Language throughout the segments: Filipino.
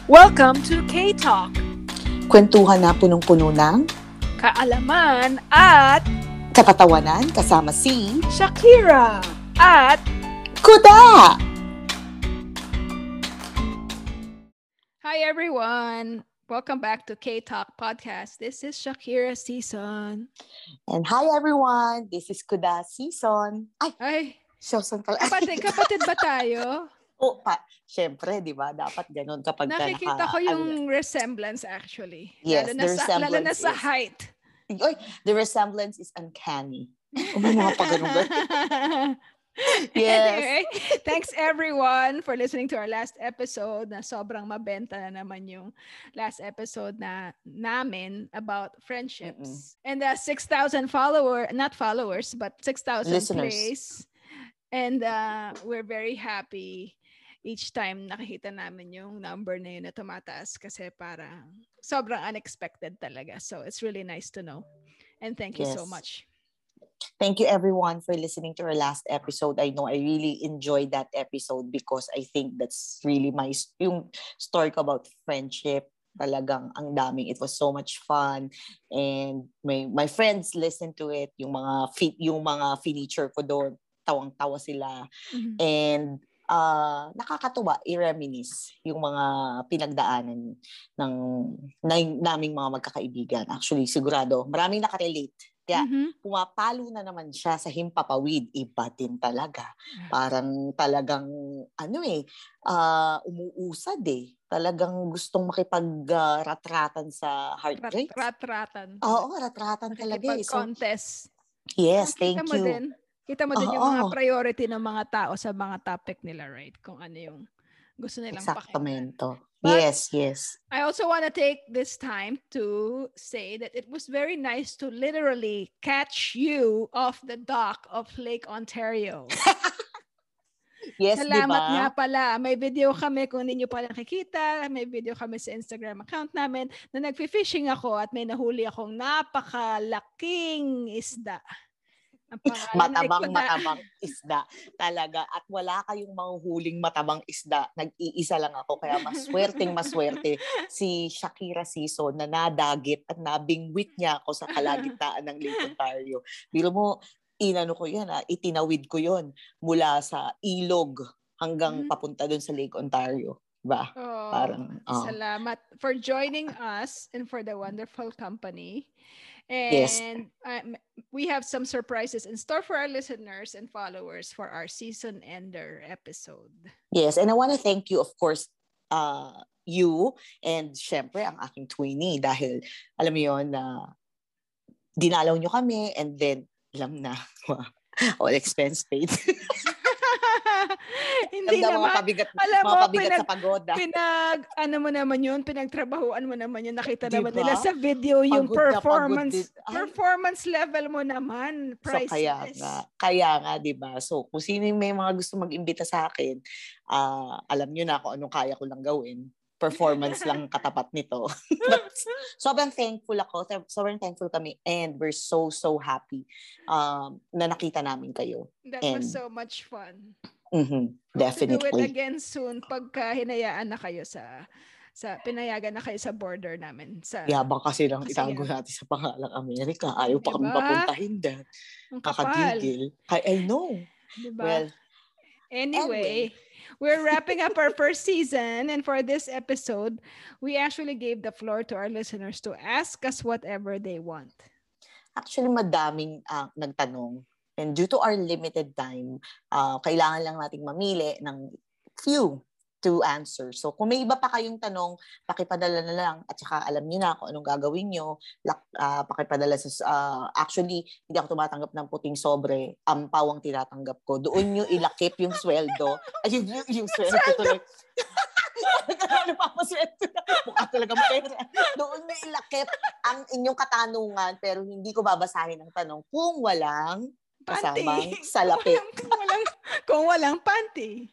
Welcome to K-Talk, Kwentuhan na punong-puno ng kaalaman at kapatawanan kasama si Shakira at Kuda! Hi everyone! Welcome back to K-Talk Podcast. This is Shakira Season. And hi everyone! This is Kuda Season. Ay, Season pala. kapatid ba tayo? Siyempre, di ba? Dapat ganun kapag Nakikita ko yung resemblance actually. Yes, lalo na sa height. The resemblance is uncanny. Mga pag-ganun. Yes. Anyway, thanks everyone for listening to our last episode na sobrang mabenta na naman yung last episode namin about friendships. And 6,000 not followers, but 6,000 plays. And we're very happy each time nakikita namin yung number na yun na tumataas kasi parang sobrang unexpected talaga. So it's really nice to know. And thank you so much. Thank you everyone for listening to our last episode. I know I really enjoyed that episode because I think that's really yung story ko about friendship. Talagang ang daming. It was so much fun. And my friends listened to it. Yung mga feature ko doon, tawang-tawa sila. Mm-hmm. And nakakatuwa, i-reminisce yung mga pinagdaanan ng naming mga magkakaibigan. Actually, sigurado, maraming nakarelate. Kaya pumapalo na naman siya sa himpapawid. Iba din talaga. Parang talagang, umuusad eh. Talagang gustong makipag-ratratan sa heartbreak. Ratratan. Oo, ratratan talaga eh. Contest. Yes, thank you. Kita mo din yung mga priority ng mga tao sa mga topic nila, right? Kung ano yung gusto nilang pakinggan. But yes. I also want to take this time to say that it was very nice to literally catch you off the dock of Lake Ontario. Yes, Salamat nga pala. May video kami kung hindi nyo pa nakikita. May video kami sa Instagram account namin na nagfi-fishing ako at may nahuli akong napakalaking isda. Matabang isda talaga, at wala kayong mahuhuling matabang isda, nag-iisa lang ako, kaya maswerte si Shakira Season na nadagit at nabingwit niya ako sa kalagitnaan ng Lake Ontario. Biro mo, itinawid ko yon mula sa ilog hanggang papunta doon sa Lake Ontario. Diba? Salamat for joining us and for the wonderful company. And we have some surprises in store for our listeners and followers for our season ender episode. Yes, and I want to thank you, of course, you and syempre ang aking twinnie, dahil alam mo yun na dinalaw nyo kami and then alam na all expense paid. Hindi naman. Mga pabigat sa pagoda. Pinagtrabahuan mo naman yun. Nakita naman nila sa video yung performance level mo naman. Priceless. So kaya nga, diba? So kung sino may mga gusto mag-imbita sa akin, alam nyo na kung anong kaya ko lang gawin. Performance lang katapat nito. But sobrang thankful kami, and we're so happy na nakita namin kayo. That was so much fun. Definitely. To do it again soon pagka hinayaan na kayo pinayagan na kayo sa border namin. Yabang kasi lang itago natin sa pangalang Amerika. Ayaw pa kami papuntahin dyan. Kakagigil. I know. Diba? Well, Anyway, we're wrapping up our first season, and for this episode, we actually gave the floor to our listeners to ask us whatever they want. Actually, madaming nagtanong. And due to our limited time, kailangan lang nating mamili ng few to answer. So, kung may iba pa kayong tanong, pakipadala na lang. At saka alam niyo na kung anong gagawin niyo. Pakipadala actually, hindi ako tumatanggap ng puting sobre. Ampaw ang tinatanggap ko. Doon niyo ilakip yung sweldo. Ay, yung sweldo tuloy. Mukha talagang pera. Doon niyo ilakip ang inyong katanungan, pero hindi ko babasahin ang tanong kung walang kasamang salapi. Kung walang panty.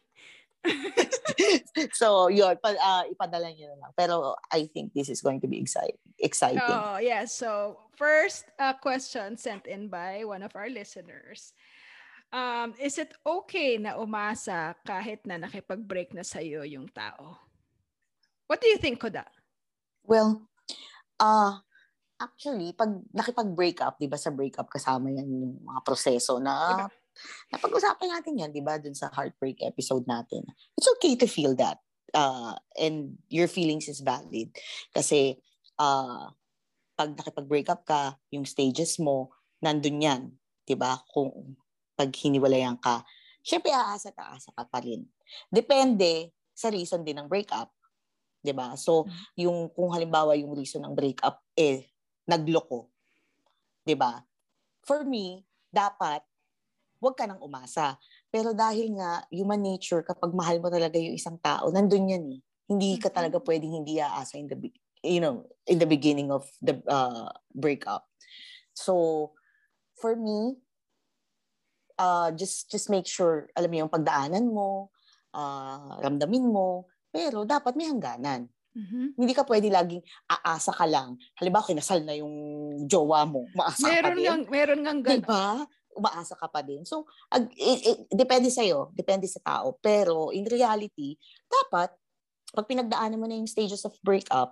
So, yun, ipadala niyo na lang. Pero I think this is going to be exciting. Oh, yeah. So, first question sent in by one of our listeners. Is it okay na umasa kahit na nakipag-break na sa'yo yung tao? What do you think, Koda? Well, actually, pag nakipag-break up, di ba sa breakup kasama yan yung mga proseso na Diba? napag-usapan natin yan, di ba, dun sa heartbreak episode natin. It's okay to feel that. And your feelings is valid. Kasi, pag nakipag-break up ka, yung stages mo, nandun yan. Di ba? Kung pag hiniwalayan ka, syempre aasa ka pa rin. Depende sa reason din ng breakup. Di ba? So, yung kung halimbawa yung reason ng breakup, nagloko. Di ba? For me, dapat huwag ka nang umasa. Pero dahil nga, human nature, kapag mahal mo talaga yung isang tao, nandun yan eh. Hindi ka talaga pwedeng hindi aasa in the beginning of the breakup. So, for me, just make sure, alam mo yung pagdaanan mo, ramdamin mo, pero dapat may hangganan. Hindi ka pwede laging aasa ka lang. Halimbawa, kinasal na yung jowa mo, umaasa ka pa din. Meron ngang gano'n. Diba? Umaasa ka pa din. So, depende sa'yo, depende sa tao. Pero, in reality, dapat, pag pinagdaanan mo na yung stages of breakup,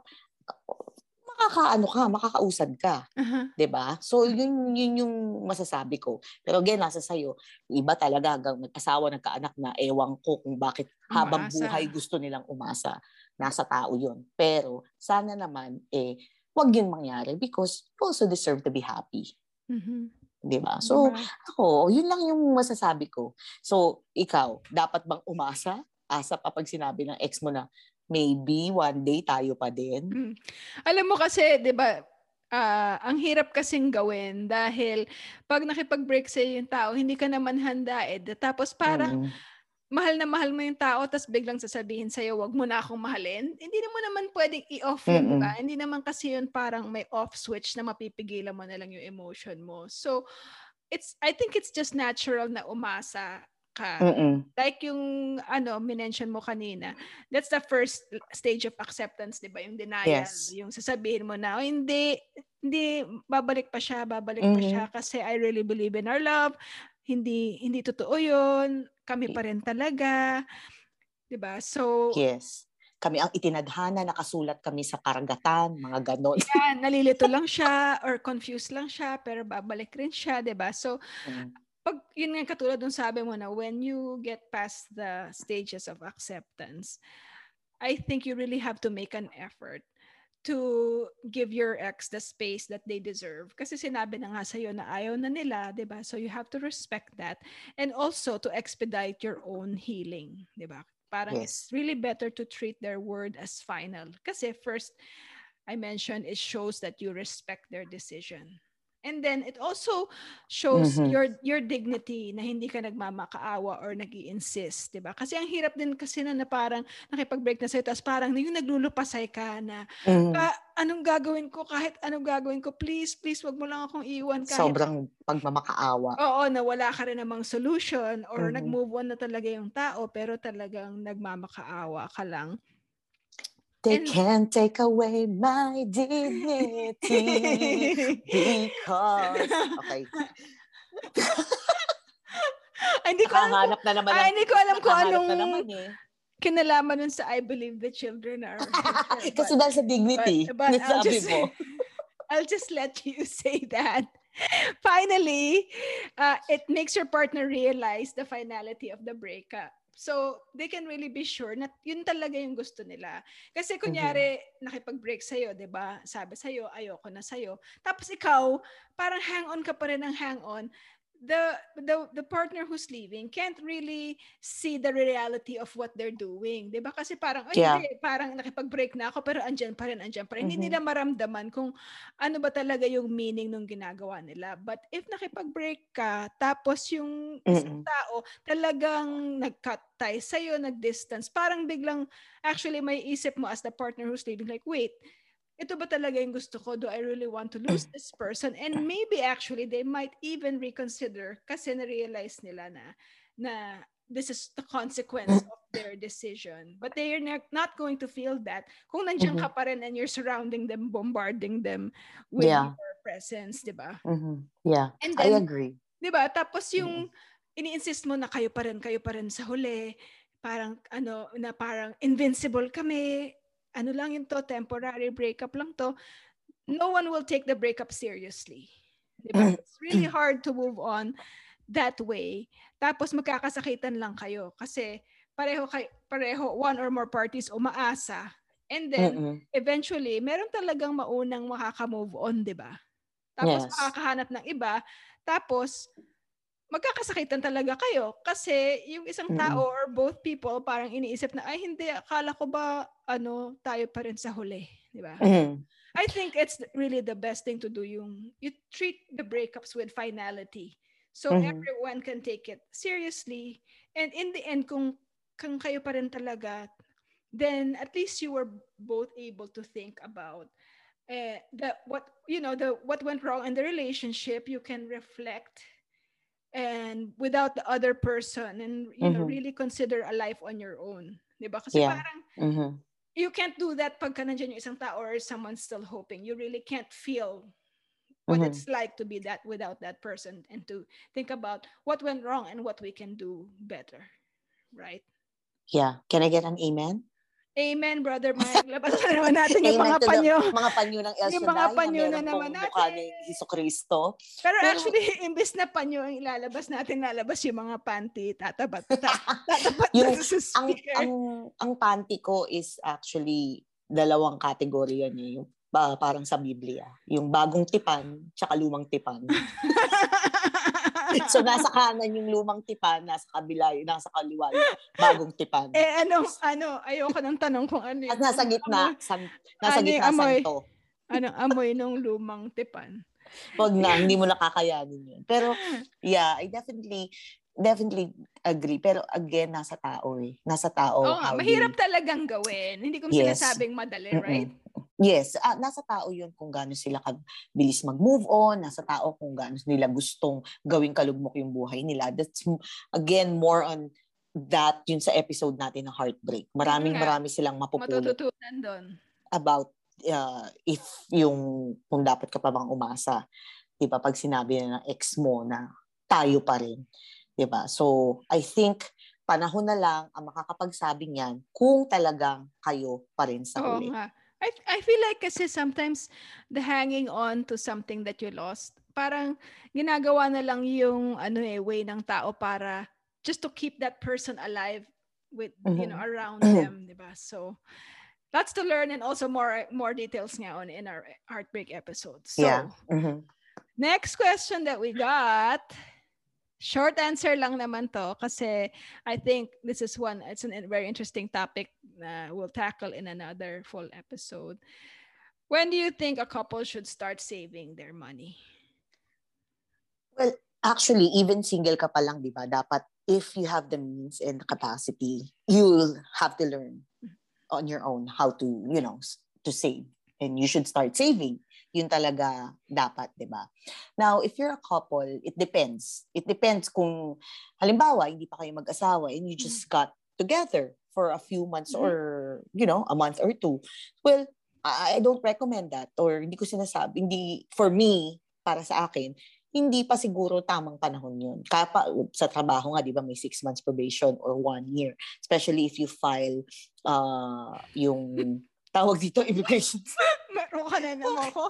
makakausad ka. Diba? So, yun yung masasabi ko. Pero again, nasa sa'yo. Iba talaga hanggang nag-asawa, nagkaanak na ewan ko kung bakit habang buhay gusto nilang umasa. Nasa tao yun. Pero, sana naman, wag yun mangyari because you also deserve to be happy. Diba? So, ako, yun lang yung masasabi ko. So, ikaw, dapat bang umasa? Asa pa pag sinabi ng ex mo na, maybe one day tayo pa din? Alam mo kasi, diba, ang hirap kasing gawin dahil pag nakipag-break sa'yo yung tao, hindi ka naman handa tapos parang, mahal na mahal mo yung tao tapos biglang sasabihin sa'yo, wag mo na akong mahalin. Hindi mo naman pwedeng i-off yun, diba? Hindi naman kasi yun parang may off switch na mapipigilan mo na lang yung emotion mo. So, I think it's just natural na umasa ka. Like yung minention mo kanina, that's the first stage of acceptance, diba? Yung denial. Yes. Yung sasabihin mo na, hindi, babalik pa siya kasi I really believe in our love. Hindi totoo yun. Kami pa rin talaga. Diba? So, yes. Kami ang itinadhana, nakasulat kami sa karagatan, mga ganon. Yan, nalilito lang siya or confused lang siya, pero babalik rin siya, diba? So, pag yun nga katulad ng sabi mo na when you get past the stages of acceptance, I think you really have to make an effort to give your ex the space that they deserve. Kasi sinabi na nga sa'yo na ayaw na nila, diba? So you have to respect that. And also to expedite your own healing, diba? Parang it's really better to treat their word as final. Kasi first, I mentioned, it shows that you respect their decision. And then it also shows your dignity na hindi ka nagmamakaawa or nag-i-insist, diba? Kasi ang hirap din kasi na parang nakipag-break na sa'yo, tapos parang yung naglulupasay ka na, anong gagawin ko? Kahit anong gagawin ko, please, wag mo lang akong iwan. Kahit, sobrang pagmamakaawa. Oo, na wala ka rin namang solution or nag-move on na talaga yung tao, pero talagang nagmamakaawa ka lang. They can't take away my dignity because... Okay. Hindi ko alam kung anong kinalaman nun sa I believe the children are... Kasi dahil sa dignity, but I'll just let you say that. Finally, it makes your partner realize the finality of the breakup. So, they can really be sure na yun talaga yung gusto nila. Kasi kunyari, nakipag-break sa'yo, diba? Sabi sa'yo, ayoko na sa'yo. Tapos ikaw, parang hang-on ka pa rin ng hang-on. The partner who's leaving can't really see the reality of what they're doing. Diba? Kasi parang, hindi, parang nakipag-break na ako, pero andyan pa rin. Hindi nila maramdaman kung ano ba talaga yung meaning ng ginagawa nila. But if nakipag-break ka, tapos yung isang tao talagang nag-cut ties sa'yo, nag-distance, parang biglang, actually, may isip mo as the partner who's leaving, like, wait, ito ba talaga yung gusto ko? Do I really want to lose this person? And maybe actually they might even reconsider kasi na-realize nila na this is the consequence of their decision. But they are not going to feel that kung nandiyan ka pa rin and you're surrounding them, bombarding them with your presence, di ba? Yeah, and then, I agree. Di ba? Tapos yung ini-insist mo na kayo pa rin sa huli, parang parang invincible kami. ano lang yun to, temporary breakup lang to, no one will take the breakup seriously. Diba? It's really hard to move on that way. Tapos magkakasakitan lang kayo kasi pareho one or more parties umaasa. And then eventually, meron talagang maunang makaka-move on, 'di ba? Tapos makakahanap ng iba, tapos magkakasakitan talaga kayo kasi yung isang tao or both people parang iniisip na ay hindi, akala ko ba tayo pa rin sa huli, 'di ba? I think it's really the best thing to do, yung you treat the breakups with finality. So everyone can take it seriously, and in the end kung kayo pa rin talaga, then at least you were both able to think about what went wrong in the relationship. You can reflect and without the other person, and really consider a life on your own, 'di ba? Kasi parang you can't do that pagka nandiyan yung isang tao or someone's still hoping. You really can't feel what it's like to be that without that person, and to think about what went wrong and what we can do better, right? Yeah. Can I get an amen? Amen, Brother Mike. Labas na naman natin yung mga panyo. Mga panyo ng El Yung mga Shaddai panyo na na naman natin. Mukha ni Jesucristo. Pero actually, imbis na panyo ang ilalabas natin, lalabas yung mga panty, tatapat yung, sa speaker. Ang panty ko is actually dalawang kategorya niya. Yung parang sa Biblia. Yung bagong tipan, tsaka lumang tipan. So, nasa kanan yung lumang tipan, nasa kabila, nasa kaliwa yung bagong tipan. Ayoko ng tanong kung ano yung... At nasa gitna, santo. Anong amoy nung lumang tipan? Wag na, hindi mo nakakayanin yun. Pero, yeah, I definitely agree. Pero again, nasa tao eh. Nasa tao. Mahirap talagang gawin. Hindi ko sinasabing madali, right? Yes, nasa tao yun kung gaano sila kabilis mag-move on, nasa tao kung gaano nila gustong gawing kalugmok yung buhay nila. That's, again, more on that yun sa episode natin ng Heartbreak. Marami silang mapupulot matututunan doon about if kung dapat ka pa bang umasa. Diba? Pag sinabi na ng ex mo na tayo pa rin. Diba? So, I think panahon na lang ang makakapagsabi niyan kung talagang kayo pa rin sa huli. I feel like kasi sometimes the hanging on to something that you lost, parang ginagawa na lang yung way ng tao para just to keep that person alive with around them, diba? So lots to learn, and also more details ngayon in our Heartbreak episode. So next question that we got, short answer lang naman to kasi I think this is it's a very interesting topic na we'll tackle in another full episode. When do you think a couple should start saving their money? Well, actually, even single ka pa lang, di ba? Dapat, if you have the means and the capacity, you'll have to learn on your own how to, to save. And you should start saving. Yun talaga dapat, di ba? Now, if you're a couple, it depends. It depends kung, halimbawa, hindi pa kayo mag-asawa and you just got together for a few months or, a month or two. Well, I don't recommend that, or hindi ko sinasabi, for me, para sa akin, hindi pa siguro tamang panahon yun. Sa trabaho nga, di ba, may 6 months probation or 1 year. Especially if you file yung tawag dito, immigration. Meron ka na naman ko.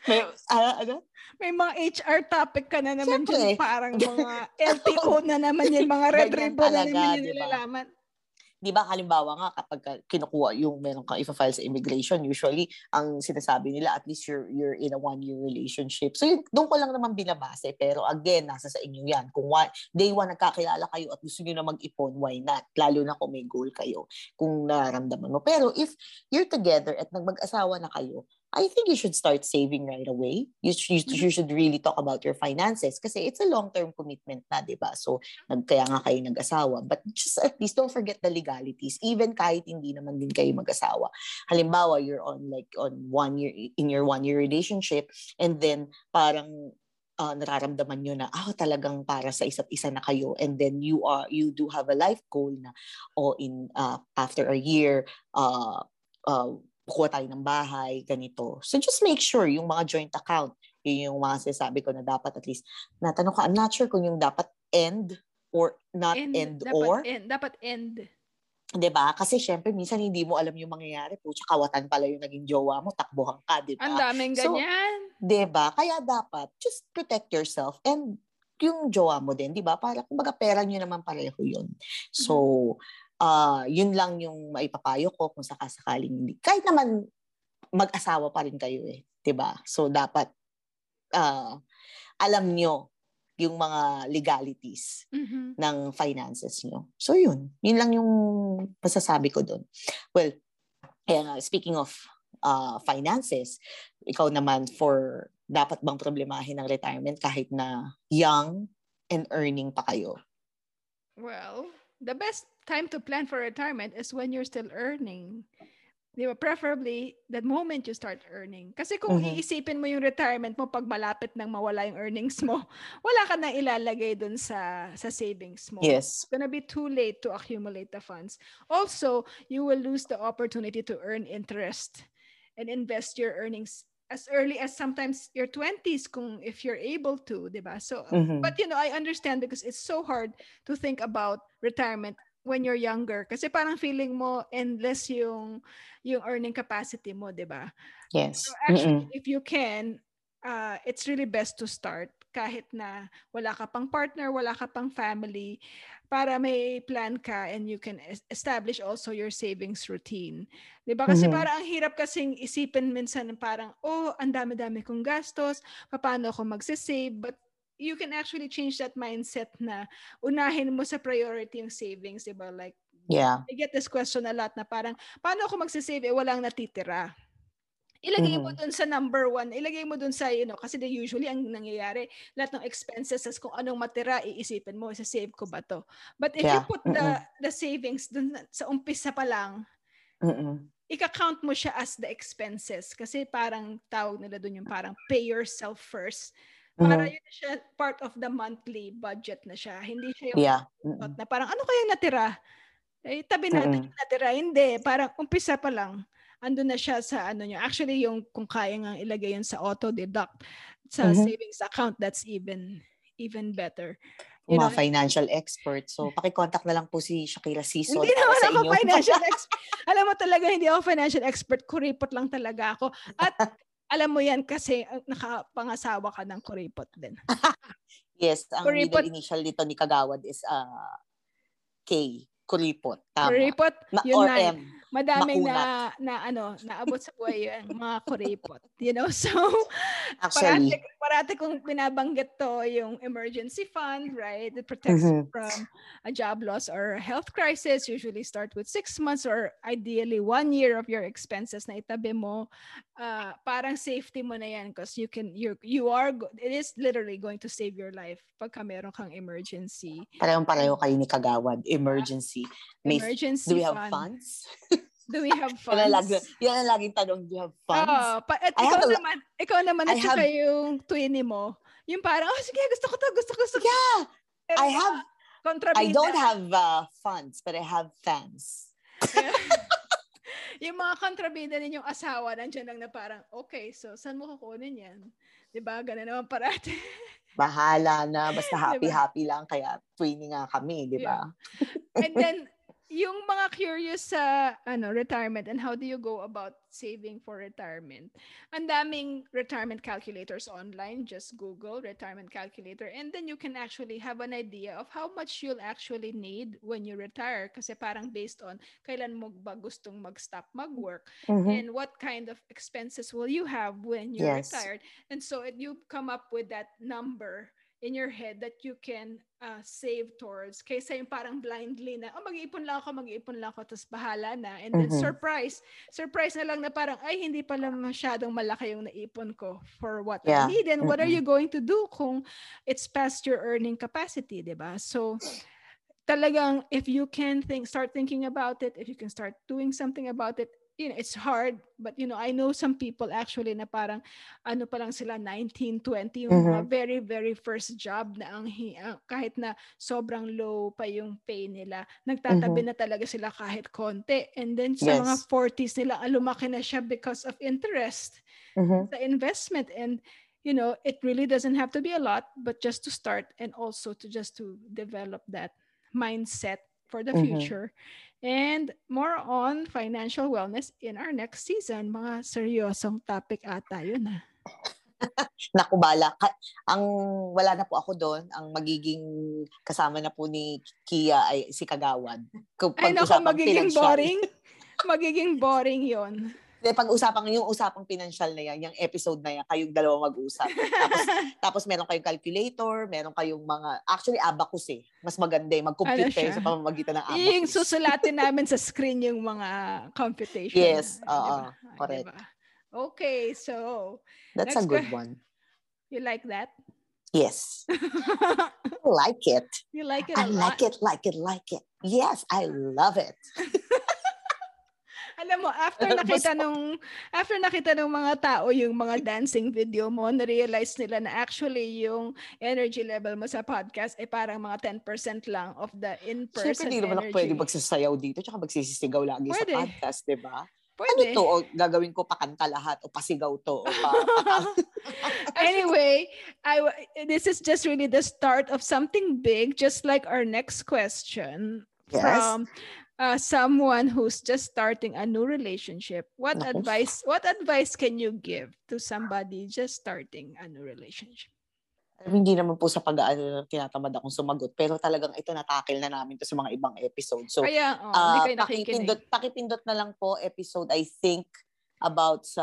May mga HR topic ka na naman dyan. Parang mga LTO na naman yung mga red ribbon na naman yung nilalaman. Di ba, halimbawa nga, kapag kinukuha yung meron kang i-file sa immigration, usually, ang sinasabi nila, at least you're in a 1-year relationship. So, doon ko lang naman binabase. Pero again, nasa sa inyo yan. Kung day 1 nagkakilala kayo at gusto nyo na mag-ipon, why not? Lalo na kung may goal kayo, kung nararamdaman mo. Pero if you're together at mag-asawa na kayo, I think you should start saving right away. You should really talk about your finances kasi it's a long-term commitment na, di ba? So, kaya nga kayo nag-asawa. But just at least don't forget the legalities. Even kahit hindi naman din kayo mag-asawa. Halimbawa, you're on 1 year, in your 1-year relationship, and then parang nararamdaman nyo na talagang para sa isa't isa na kayo, and then you do have a life goal na after a year kuha tayo ng bahay, ganito. So just make sure yung mga joint account, yung mga sinasabi ko na dapat at least, natanong ka, I'm not sure kung yung dapat end or not end or. Dapat end. 'Diba? Kasi syempre minsan hindi mo alam yung mangyayari. Putya, kawatan pala yung naging jowa mo, takbuhan ka, Ang 'diba? daming So, ganyan. 'diba? Kaya dapat just protect yourself and yung jowa mo din, 'di ba? Para kumbaga pera niyo naman pareho 'yun. Mhm. So, yun lang yung maipapayo ko kung sakasakaling hindi. Kahit naman mag-asawa pa rin kayo eh, 'di ba? So dapat alam nyo yung mga legalities Mhm. ng finances nyo. So yun lang yung masasabi ko doon. Well, speaking of finances, ikaw naman dapat bang problemahin ng retirement kahit na young and earning pa kayo? Well, the best time to plan for retirement is when you're still earning. Di ba? Preferably, the moment you start earning. Kasi kung Mhm. iisipin mo yung retirement mo pag malapit nang mawala yung earnings mo, wala ka nang ilalagay dun sa savings mo. Yes. It's gonna be too late to accumulate the funds. Also, you will lose the opportunity to earn interest and invest your earnings as early as sometimes your 20s kung if you're able to, 'di ba? So, Mhm. but I understand because it's so hard to think about retirement when you're younger kasi parang feeling mo endless yung earning capacity mo, 'di ba? So Yes. actually, Mm-mm. if you can, it's really best to start kahit na wala ka pang partner, wala ka pang family, para may plan ka and you can establish also your savings routine. 'Di ba? Kasi Mhm. parang ang hirap kasing isipin minsan parang, oh, ang dami-dami kong gastos, paano ako magsisave? But you can actually change that mindset na unahin mo sa priority yung savings, 'di ba? Like, Yeah. I get this question a lot na parang, paano ako magsisave walang natitira? Ilagay mo Mhm. dun sa number one, ilagay mo dun sa, kasi usually ang nangyayari, lahat ng expenses, kung anong matira, iisipin mo, isa-save ko ba to? But if you Yeah. put Mm-mm. the savings dun sa umpisa pa lang, Mm-mm. ika-count mo siya as the expenses. Kasi parang tawag nila dun yung parang pay yourself first. Para Mhm. yun na siya, part of the monthly budget na siya. Hindi siya yung Yeah. thought Mm-mm. na parang ano kaya natira? Tabi natin Mm-mm. yung natira. Hindi, parang umpisa pa lang. Andun na siya sa ano nyo. Actually, yung kung kaya nga ilagay yun sa auto-deduct sa Mhm. savings account, that's even better. Mga financial expert. So, paki-contact na lang po si Shakira Hindi Season para naman sa ako inyong financial expert. Alam mo talaga, hindi ako financial expert. Kuripot lang talaga ako. At alam mo yan kasi nakapangasawa ka ng kuripot din. Yes, ang middle Kuripot, initial nito ni Kagawad is K. Kuripot. Tama. kuripot, yun Or na. M. Madaming Makunat. naabot sa buhay yung mga kuripot. So, Actually. parati kong binabanggit to yung emergency fund, right? It protects you Mhm. from a job loss or a health crisis. Usually start with 6 months or ideally 1 year of your expenses na itabi mo. Parang safety mo na yan because it is literally going to save your life pagka meron kang emergency. Parehong-pareho kayo ni Kagawad. Emergency. Do Emergency we have fund. funds? Do we have Yan funds? ang laging tanong, do you have funds? Oo. At I have ikaw naman I at saka have, yung twinnie mo, yung parang, oh, sige, gusto ko to, gusto ko. yeah, Pero I kontrabida. don't have funds, but I have fans. Yung mga kontrabida ninyong asawa, nandiyan lang na parang, okay, so saan mo kukunin yan? Diba? Ganun naman parati. Bahala na, basta Diba? happy-happy lang, kaya twinning nga kami, di Yeah. ba? And then, yung mga curious sa retirement and how do you go about saving for retirement. Ang daming retirement calculators online. Just Google retirement calculator and then you can actually have an idea of how much you'll actually need when you retire kasi parang based on kailan mo ba gustong mag-stop mag-work Mm-hmm. and what kind of expenses will you have when you're Yes. retired. And so you come up with that number in your head that you can save towards kaysa yung parang blindly na mag-iipon lang ako tapos bahala na and then Mm-hmm. surprise na lang na parang ay hindi pala masyadong malaki yung naipon ko for what I Yeah. need and what are Mm-mm. you going to do kung it's past your earning capacity, diba? So talagang if you can start thinking about it, if you can start doing something about it, it's hard, but I know some people actually na parang ano pa lang sila 19, 20 yung mga Mm-hmm. very very first job na kahit na sobrang low pa yung pay nila, nagtatabi na talaga sila kahit konti. And then sa mga Yes. 40s nila, lumaki na siya because of interest Mm-hmm. sa investment. And it really doesn't have to be a lot, but just to start and also to develop that mindset for the future. And more on financial wellness in our next season. Mga seryosong topic ata yun ha. Naku, bala. Ang wala na po ako doon. Ang magiging kasama na po ni Kia ay si Kagawad. Ay naku, magiging boring. Magiging boring yon. Yung usapang pinansyal na yan, yung episode na yan, kayong dalawa mag-usap. tapos meron kayong calculator, meron kayong actually abacus Mas maganda mag-compute kayo sa pamamagitan ng abacus. Yung susulatin namin sa screen yung mga computation. Yes, diba? correct. Diba? Okay, so that's a good one. You like that? Yes. I like it. You like it a lot? I like it. Yes, I love it. Alam mo, after nakita ng mga tao yung mga dancing video mo, na-realize nila na actually yung energy level mo sa podcast ay parang mga 10% lang of the in-person energy. Siyempre, di naman ako pwede magsasayaw dito tsaka magsisisigaw lagi sa podcast, di ba? Pwede. Ano to? O gagawin ko pakanta lahat o pasigaw to? Anyway, this is just really the start of something big, just like our next question. Yes. From someone who's just starting a new relationship. What advice can you give to somebody just starting a new relationship? Hindi naman po sa pag-aano tinatamad akong sumagot, pero talagang ito natakil na namin to sa mga ibang episodes. So, hindi kayo nakikinig. Pakipindot na lang po episode, I think, about sa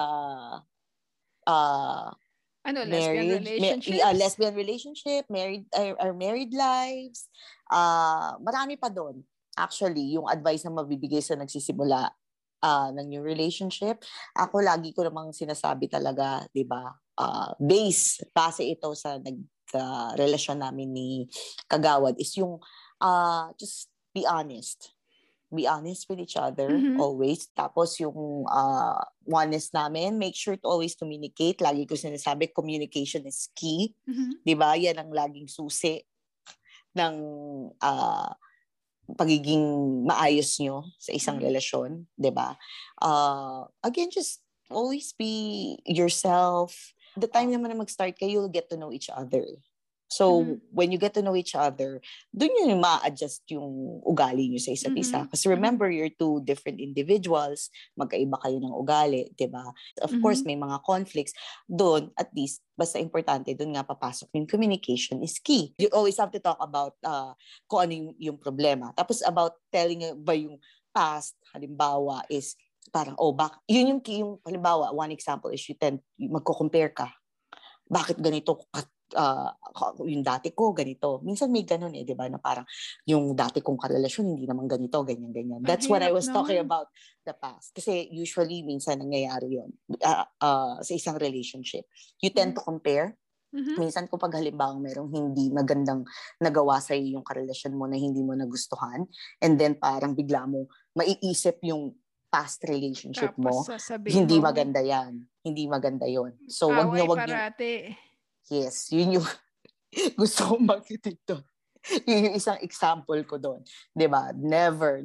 lesbian relationships? Lesbian relationship, married lives. Marami pa doon. Actually, yung advice na mabibigay sa nagsisimula ng new relationship, ako lagi ko namang sinasabi talaga, di ba, base ito sa relasyon namin ni Kagawad is yung just be honest. Be honest with each other, always. Tapos yung oneness namin, make sure to always communicate. Lagi ko sinasabi, communication is key. Di ba? Yan ang laging susi ng pagiging maayos nyo sa isang relasyon, 'di ba? Again, just always be yourself. The time naman na mag-start kayo, you'll get to know each other. So, when you get to know each other, dun yun ma-adjust yung ugali nyo sa isa't isa. Kasi remember, you're two different individuals, magkaiba kayo ng ugali, di ba? Of course, may mga conflicts. Doon, at least, basta importante, doon nga papasok yung communication is key. You always have to talk about kung ano yung problema. Tapos about telling ba yung past, halimbawa, is parang, yun yung halimbawa, one example is magko-compare ka. Bakit ganito yung dati ko ganito. Minsan may ganun di ba, na parang yung dati kong karelasyon hindi naman ganito, ganyan. That's what I was talking about the past. Kasi usually minsan nangyayari yun sa isang relationship. You tend to compare. Minsan kung halimbawa merong hindi magandang nagawa sa yung karelasyon mo na hindi mo nagustuhan, and then parang bigla mo maiisip yung past relationship mo, hindi maganda yan. Hindi maganda yon. So wag niyo Yes, yun yung gusto kong magitin doon. Yun yung isang example ko doon. Diba? Never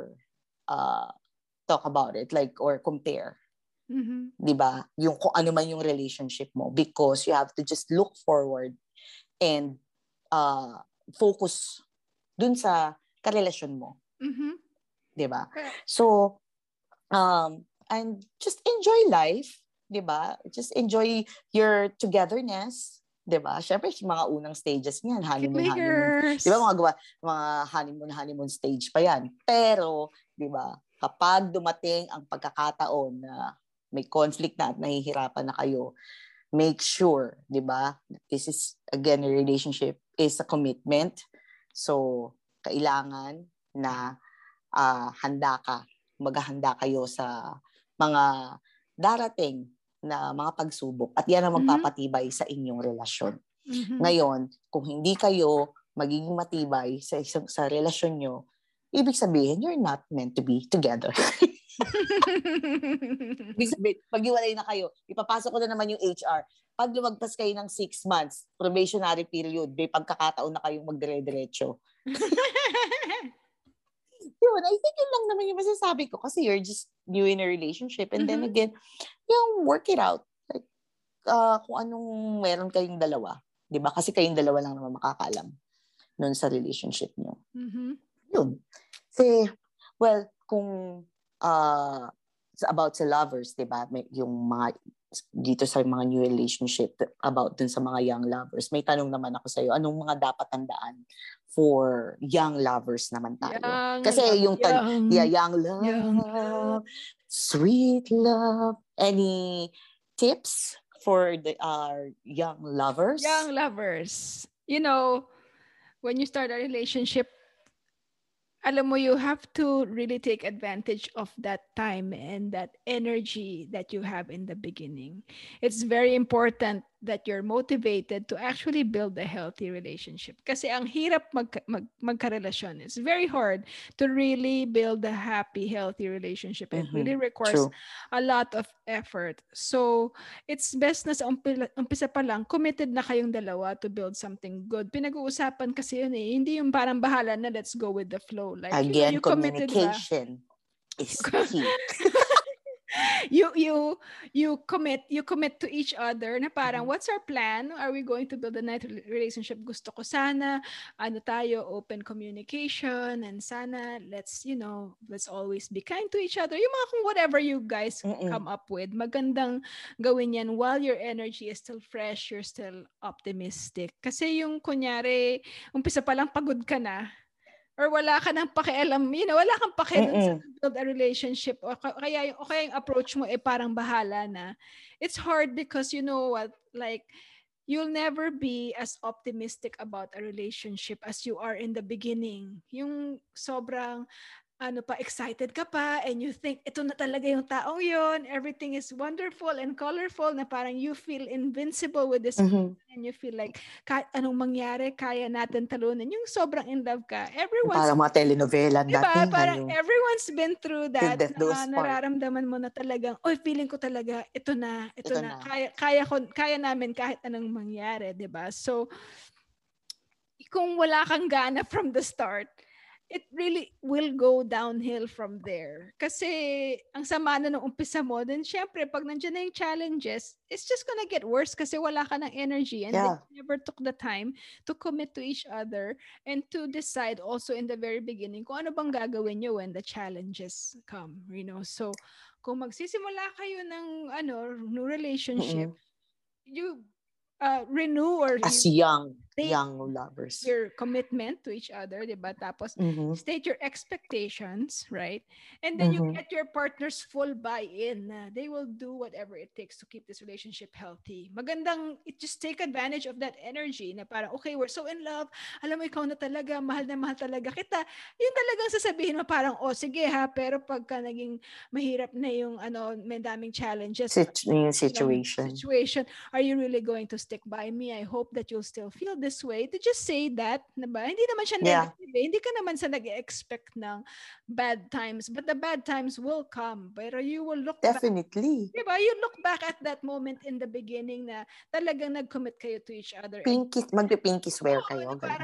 talk about it, or compare. Diba? Yung kung ano man yung relationship mo, because you have to just look forward and focus dun sa karelasyon mo. Diba? So, and just enjoy life. Diba? Just enjoy your togetherness. Diba? Syempre, mga unang stages niyan, honeymoon. Diba? Mga honeymoon stage pa yan. Pero, diba? Kapag dumating ang pagkakataon na may conflict na at nahihirapan na kayo, make sure, diba? This is, again, a relationship is a commitment. So, kailangan na maghahanda kayo sa mga darating na mga pagsubok at yan ang magpapatibay sa inyong relasyon. Ngayon, kung hindi kayo magiging matibay sa relasyon nyo, ibig sabihin, you're not meant to be together. Ibig sabihin, pag-iwalay na kayo, ipapasok ko na naman yung HR. Pag lumagpas kayo ng 6 months, probationary period, may pagkakataon na kayong magdire-diretso. Yun, I think yun lang naman yung masasabi ko kasi you're just new in a relationship and then again, yung work it out. Like, kung anong meron kayong dalawa. Diba? Kasi kayong dalawa lang naman makakaalam nun sa relationship nyo. Yun. Kasi, well, kung about sa lovers, di ba? Yung mga, dito sa mga new relationship, about dun sa mga young lovers, may tanong naman ako sa'yo, anong mga dapat tandaan for young lovers naman tayo? Kasi yung young love, sweet love, any tips for our young lovers? Young lovers. You know, when you start a relationship, alam mo, you have to really take advantage of that time and that energy that you have in the beginning. It's very important that you're motivated to actually build a healthy relationship. Kasi ang hirap magkarelasyon. It's very hard to really build a happy, healthy relationship. It really requires a lot of effort. So, it's best na sa umpisa pa lang, committed na kayong dalawa to build something good. Pinag-uusapan kasi yun eh. Hindi yung parang bahala na, let's go with the flow. Like, again, you committed, communication is key. you commit to each other na parang, what's our plan? Are we going to build a nice relationship? Gusto ko sana open communication, and sana let's always be kind to each other. Yung mga kung whatever you guys come up with, magandang gawin yan while your energy is still fresh, you're still optimistic. Kasi yung kunyari umpisa pa lang pagod ka na, or wala ka nang pakialam, wala kang pakialam sa build a relationship, o kaya yung approach mo parang bahala na. It's hard because you know what, like, you'll never be as optimistic about a relationship as you are in the beginning. Yung sobrang excited ka pa, and you think ito na talaga yung taong yon, everything is wonderful and colorful, na parang you feel invincible with this person, and you feel like kahit anong mangyari, kaya natin talunin. Yung sobrang in love ka. Parang mga telenovela diba? Parang everyone's been through that, na nararamdaman mo na talagang, feeling ko talaga, ito na. Kaya namin kahit anong mangyari, diba? So, kung wala kang gana from the start, it really will go downhill from there. Kasi ang sama na nung umpisa mo, then syempre, pag nandiyan na yung challenges, it's just gonna get worse kasi wala ka ng energy, and then you never took the time to commit to each other and to decide also in the very beginning kung ano bang gagawin nyo when the challenges come, So, kung magsisimula kayo ng new relationship, you renew or as young lovers your commitment to each other, diba? Tapos state your expectations, right? And then you get your partner's full buy-in. They will do whatever it takes to keep this relationship healthy. Magandang just take advantage of that energy na parang, okay, we're so in love, alam mo, ikaw na talaga, mahal na mahal talaga kita. Yung talagang sasabihin mo parang, sige ha, pero pagka naging mahirap na yung may daming challenges, situation, are you really going to stick by me? I hope that you'll still feel this way. To just say that, diba? Hindi naman siya negative. Hindi ka naman sa nag-expect ng bad times, but the bad times will come. Pero you will look definitely back. Diba? You look back at that moment in the beginning na talagang nag-commit kayo to each other. Magpi-pinky swear kayo. Diba?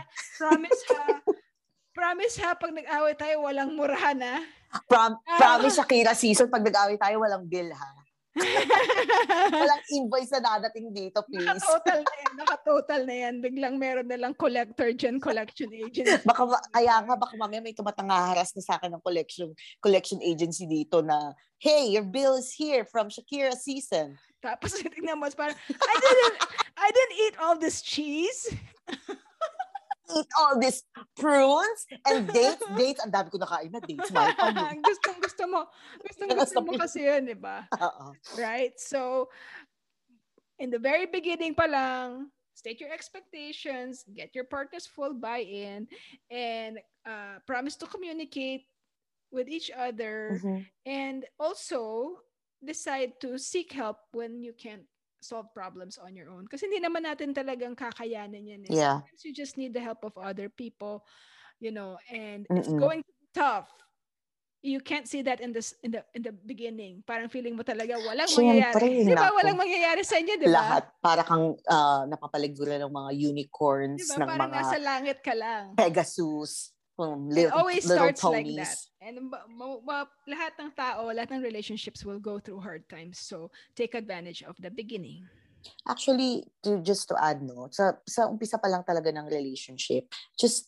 Promise ha, pag nag-away tayo, walang murahan ha. Promise, Shakira season, pag nag-away tayo, walang bill ha. Walang invoice na dadating dito, please. Naka-total na yan. Biglang meron na lang collector dyan, collection agency. Baka mamaya may tumatangaharas na sa akin ng collection agency dito na, hey, your bill is here from Shakira season. Tapos tingnan mo, parang, I didn't eat all this cheese. Eat all these prunes and dates. Ang dami ko nakain na dates. Gusto mo kasi yun, diba? Right? So, in the very beginning pa lang, state your expectations, get your partner's full buy-in, and promise to communicate with each other, and also decide to seek help when you can't solve problems on your own. Kasi hindi naman natin talagang kakayanin yan. Sometimes you just need the help of other people, and it's going to be tough. You can't see that in the beginning. Parang feeling mo talaga walang mangyayari. Diba? Walang mangyayari sa inyo, diba? Lahat. Para kang napapaliguran ng mga unicorns, diba? ng Parang mga nasa langit ka lang. Pegasus. It always starts ponies. like that. And lahat ng tao, lahat ng relationships will go through hard times. So, take advantage of the beginning. Actually, just to add, sa umpisa pa lang talaga ng relationship, just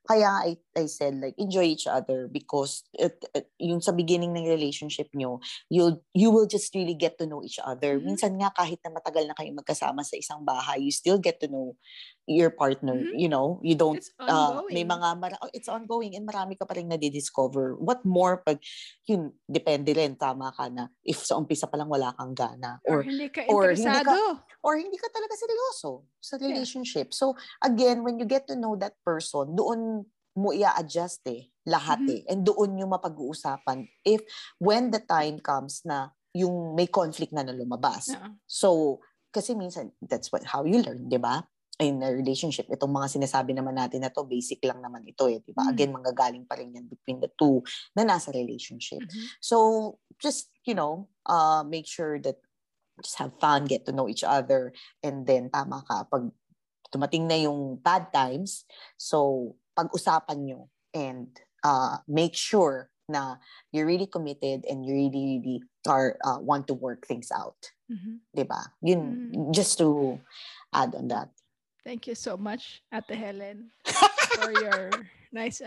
kaya I said like enjoy each other because yung sa beginning ng relationship nyo, you will just really get to know each other. Minsan nga kahit na matagal na kayong magkasama sa isang bahay, you still get to know your partner. You know, you don't It's ongoing. may mga it's ongoing and marami ka pa rin nadidiscover. What more pag yun depende rin, tama ka na if sa umpisa pa lang wala kang gana or hindi ka interesado or hindi ka talaga seryoso sa relationship. So, again, when you get to know that person, doon mo i-adjust lahat And doon yung mapag-uusapan when the time comes na yung may conflict na lumabas. So, kasi minsan, that's how you learn, di ba? In a relationship. Itong mga sinasabi naman natin na to, basic lang naman ito di ba? Again, manggagaling pa rin yan between the two na nasa relationship. So, just, make sure that just have fun, get to know each other, and then tama ka, pag tumating na yung bad times, so pag-usapan nyo and make sure na you're really committed and you really are want to work things out. Diba? Yun, just to add on that. Thank you so much, Ate Helen, for your nice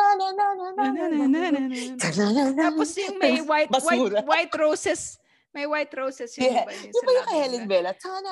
Tapos yung may white roses. May white roses yun. Yeah. Yung ba yung kay Helen Bella?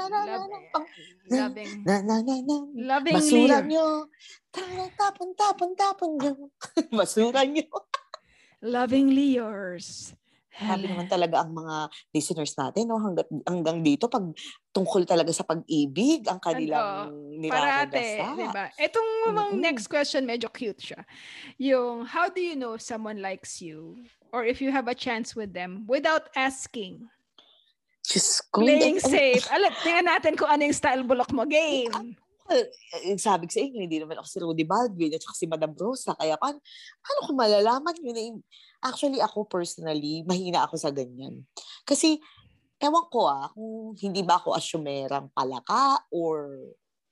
Loving basura Lear. nyo. Tapon nyo. Basura nyo. Lovingly yours. Sabi naman talaga ang mga listeners natin, no? Hanggang dito, pag tungkol talaga sa pag-ibig, ang kanilang niraranasan. Diba? Itong next question, medyo cute siya. Yung, how do you know someone likes you? Or if you have a chance with them without asking. Just playing safe. Tingnan natin kung ano yung style bulok mo. Game. Sabi ko sa inyo, hindi naman ako si Rudy Baldwin at si Madam Rosa. Kaya paano ko malalaman yun? Actually, ako personally, mahina ako sa ganyan. Kasi, ewan ko kung hindi ba ako asyumerang palaka or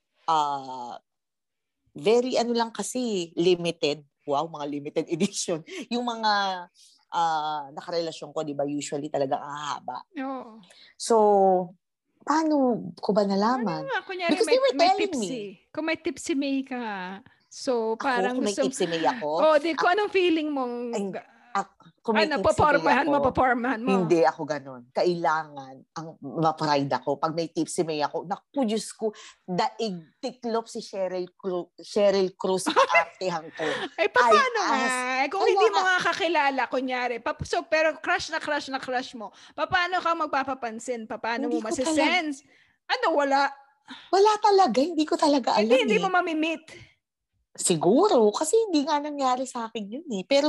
very lang kasi limited. Wow, mga limited edition. Yung mga nakarelasyon ko, di ba, usually talaga ang haba. Oo. So, paano ko ba nalaman? Kunyari, because they were telling me. Kung may tipsy May ka, so parang kung may tipsy May ako? Kung anong feeling mong... Kung may papormahan mo. Hindi ako ganun. Kailangan ang ma-pride ako. Pag may tipsy May ako, naku, Diyos ko, daig tiklop si Sheryl Cruz kaartihan ko. Ay, paano nga? Kung hindi mo nga kakilala, kunyari, pero crush mo, paano ka magpapapansin? Paano mo masisense? Wala? Wala talaga. Hindi ko talaga alam. Hindi mo mamimit. Siguro, kasi hindi nga nangyari sa akin yun Pero,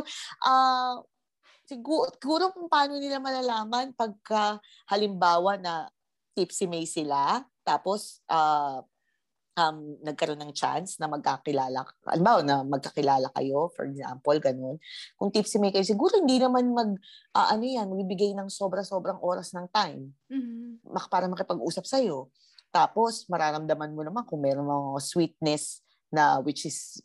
siguro kung paano nila malalaman pagka halimbawa na tipsy May sila, tapos nagkaroon ng chance na magkakilala, halimbawa na magkakilala kayo, for example, ganun. Kung tipsy May kayo, siguro hindi naman magbibigay ng sobrang oras ng time para makipag-usap sa'yo. Tapos, mararamdaman mo naman kung meron mga sweetness na which is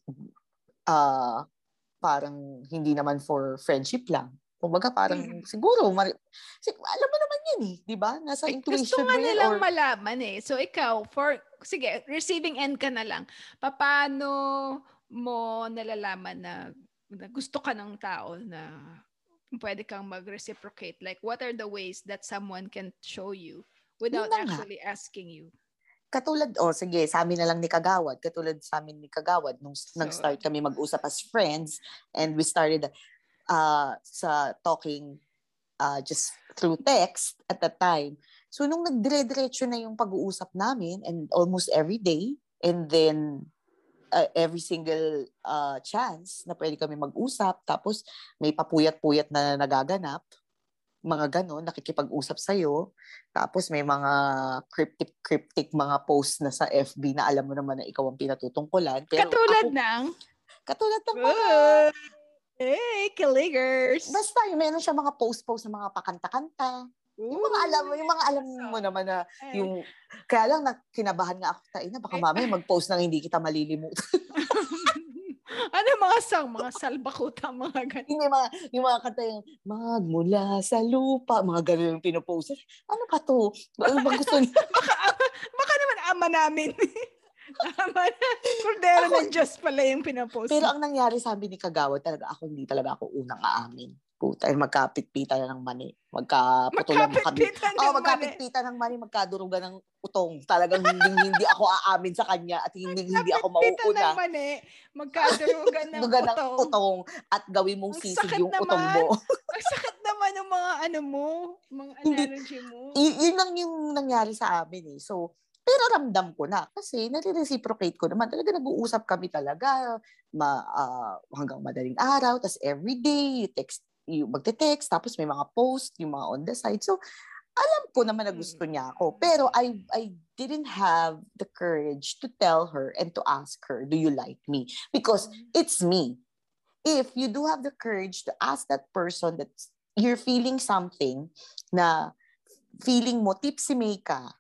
parang hindi naman for friendship lang. Kumbaga parang siguro alam mo naman yan di ba? Nasa intuition mo yan. Gusto nga nilang malaman So ikaw, sige, receiving end ka na lang. Paano mo nalalaman na gusto ka ng tao na pwede kang mag-reciprocate? Like, what are the ways that someone can show you without actually asking you? Katulad, sige, sa amin na lang ni Kagawad. Katulad sa amin ni Kagawad, nung nag-start kami mag-usap as friends, and we started sa talking just through text at that time. So, nung nagdire-diretso na yung pag-uusap namin, and almost every day, and then every single chance na pwede kami mag-usap, tapos may papuyat-puyat na nagaganap, mga ganon, nakikipag-usap sa'yo. Tapos may mga cryptic mga posts na sa FB na alam mo naman na ikaw ang pinatutungkulan. Pero katulad ng mga... Hey, Killigers! Basta, meron siya mga post na mga pakanta-kanta. Yung mga alam mo naman na yung... Kaya lang, kinabahan nga ako, baka mamaya mag-post nang hindi kita malilimutan. Mga salbakuta, mga ganun. Yung mga kanta yung magmula sa lupa, mga ganun yung pinopost. Ano ba to? Ano ba gusto niya? baka naman ama namin. Tama na. Kordero ng Diyos pala yung pinapost. Pero ang nangyari sa amin ni Kagawad, talaga ako, hindi talaga ako unang aamin. Puta, magkapit-pitan na ng mani. Magkaputulan ng kami. Magkapit-pitan ng mani, magkadurugan ng utong. Talagang hindi ako aamin sa kanya at hindi ako mauuna. Magkapit-pitan ng mani, magkadurugan ng utong. At gawin mong sisig yung utong mo. Ang sakit naman ng mga mga analogy mo. Yun lang yung nangyari sa amin eh. So, pero ramdam ko na kasi nare-reciprocate ko naman. Talaga nag-uusap kami talaga hanggang madaling araw. Tapos everyday, magte-text. Tapos may mga post, yung mga on the side. So, alam ko naman na gusto niya ako. Pero I didn't have the courage to tell her and to ask her, do you like me? Because it's me. If you do have the courage to ask that person that you're feeling something na feeling mo tipsy ka,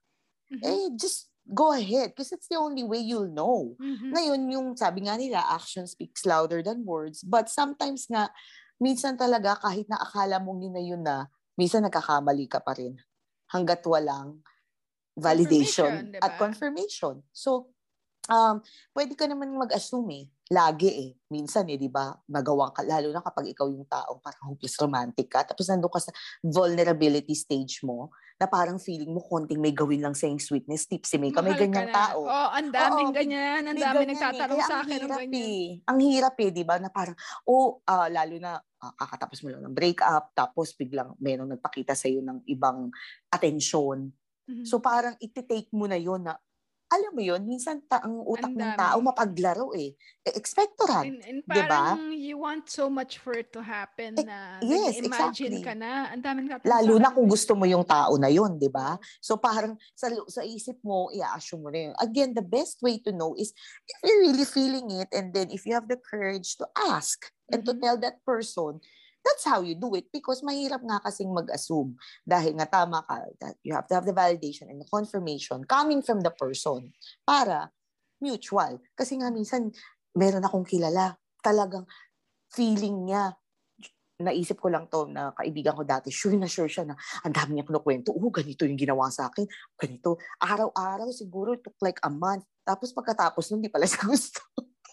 just go ahead because it's the only way you'll know. Ngayon, yung sabi nga nila, action speaks louder than words. But sometimes nga, minsan talaga kahit na akala mong yun na, minsan nagkakamali ka pa rin hanggat walang validation diba? At confirmation. So, pwede ka naman mag-assume lagi minsan di ba, magawa ka, lalo na kapag ikaw yung taong parang hopeless romantic ka, tapos nandun ka sa vulnerability stage mo, na parang feeling mo konting may gawin lang sa yung sweetness, tipsy ka, may ganyang tao. Ang daming ganyan, ang daming nagtatanong sa akin ng ganyan. Ang hirap di ba, na parang, lalo na, kakatapos mo lang ng breakup, tapos biglang merong nagpakita sa'yo ng ibang atensyon. So parang iti-take mo na yun na, alam mo yun, minsan ang utak ng tao mapaglaro expectorant. And parang you want so much for it to happen na yes, imagine exactly. ka na. Ang daming nagtatanong. Lalo na kung gusto mo yung tao na yun, di ba? So parang sa isip mo, i-assume mo na yun. Again, the best way to know is if you're really feeling it and then if you have the courage to ask and to tell that person, that's how you do it because mahirap nga kasing mag-assume dahil nga tama ka that you have to have the validation and the confirmation coming from the person para mutual. Kasi nga minsan meron akong kilala talagang feeling niya, naisip ko lang to na kaibigan ko dati, sure siya na ang dami niya kinukwento, ganito yung ginawa sa akin, ganito, araw-araw siguro it took like a month, tapos pagkatapos nun di pala siya gusto.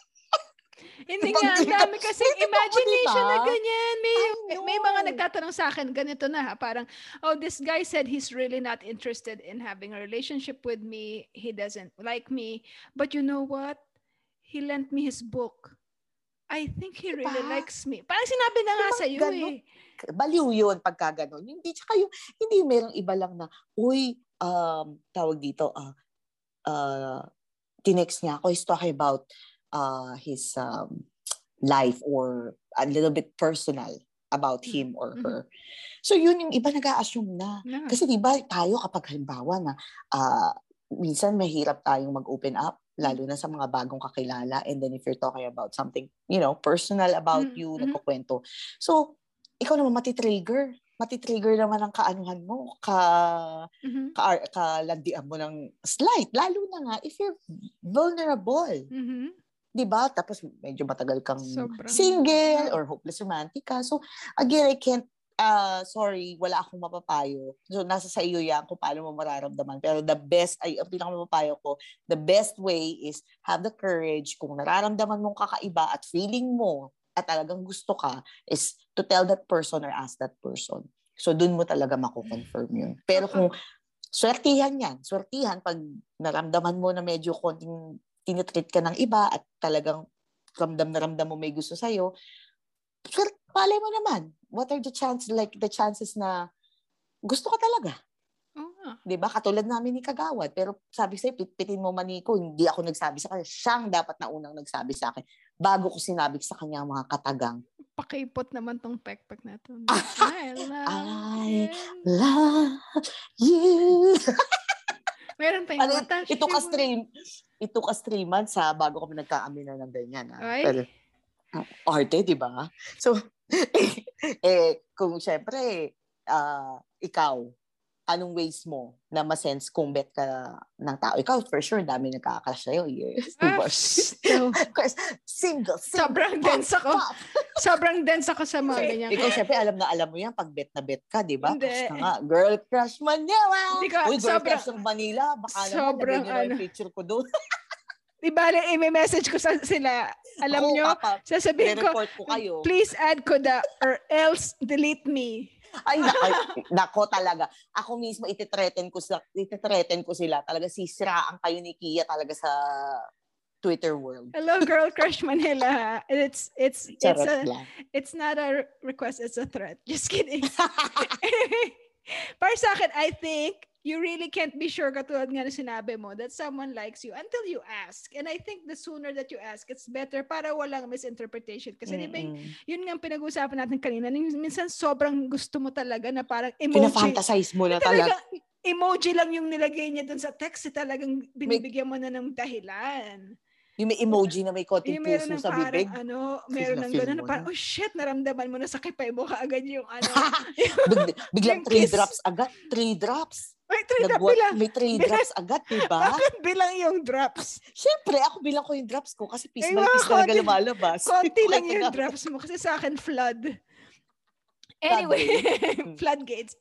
Hindi nga, ang dami kasing imagination na ganyan. May mga nagtatanong sa akin, ganito na parang, this guy said he's really not interested in having a relationship with me. He doesn't like me. But you know what? He lent me his book. I think he really likes me. Parang sinabi na nga sa'yo Baliw yun pagka ganon. Hindi, tsaka hindi merong iba lang na, tawag dito, tinext niya ako, he's talking about his life or a little bit personal about him or her. So yun yung iba nag-a-assume na. Kasi diba tayo kapag halimbawa na minsan mahirap tayong mag-open up lalo na sa mga bagong kakilala and then if you're talking about something, personal about you, nagkukwento. So, ikaw naman matitrigger naman ang kaanuhan mo, kalandian mo ng slight, lalo na nga if you're vulnerable. Diba? Tapos medyo matagal kang single or hopeless romantic ka. So, again, I can't, wala akong mapapayo. So, nasa sa iyo yan kung paano mo mararamdaman. Pero ang pinakamapapayo ko, the best way is have the courage kung nararamdaman mong kakaiba at feeling mo at talagang gusto ka is to tell that person or ask that person. So, dun mo talaga mako-confirm yun. Pero kung swertihan pag naramdaman mo na medyo konting tinitreat ka ng iba at talagang ramdam mo may gusto sa'yo, palay mo naman. What are the chances na gusto ka talaga? Diba? Katulad namin ni Kagawad. Pero sabi sa'yo, pitpitin mo maniko, hindi ako nagsabi sa kanya. Siyang dapat na unang nagsabi sa akin bago ko sinabi sa kanya mga katagang. Pakipot naman tong pek-pek na to. I love you. Meron pa yung Ito ka 3 months bago kami nagkaamina ng ganyan. Pero, arte, di ba? So, kung syempre, ikaw, anong ways mo na masense kung bet ka ng tao? Ikaw, for sure, dami nagkakaklash sa'yo. Yes. Single. Sobrang dense ako. Sobrang dense ako sa mga ganyan. Ikaw, syempre, alam mo yan, pag bet na bet ka, di ba? Hindi. Girl crush Manila. Girl crush ng Manila. Baka naman, nabigyan yung picture ko doon. Di bale, i-message ko sila. Alam nyo, sasabihin ko, please add Kuda or else delete me. Ay, nako talaga. Ako mismo ititreten ko sila. Talaga sisiraan kayo ni Kia talaga sa Twitter world. Hello, Girl Crush Manila. It's not a request, it's a threat. Just kidding. Para sa akin, I think you really can't be sure, katulad nga na sinabi mo, that someone likes you until you ask. And I think the sooner that you ask, it's better para walang misinterpretation. Kasi di ba yun nga pinag-uusapan natin kanina, minsan sobrang gusto mo talaga na parang emoji. Pina-fantasize mo na talaga. Emoji lang yung nilagay niya dun sa text, talagang binibigyan mo na ng dahilan. Yung may emoji na may konting puso sa bibig. Meron ng gano'n na parang, oh shit, naramdaman mo na sa kipay mo kaagad yung Biglang 3 drops agad. 3 drops. May 3 drops agad, diba? Bakit bilang yung drops? Siyempre, ako bilang ko yung drops ko kasi piece by piece talaga lumalabas. Konti lang yung drops mo kasi sa akin flood. Anyway, floodgates.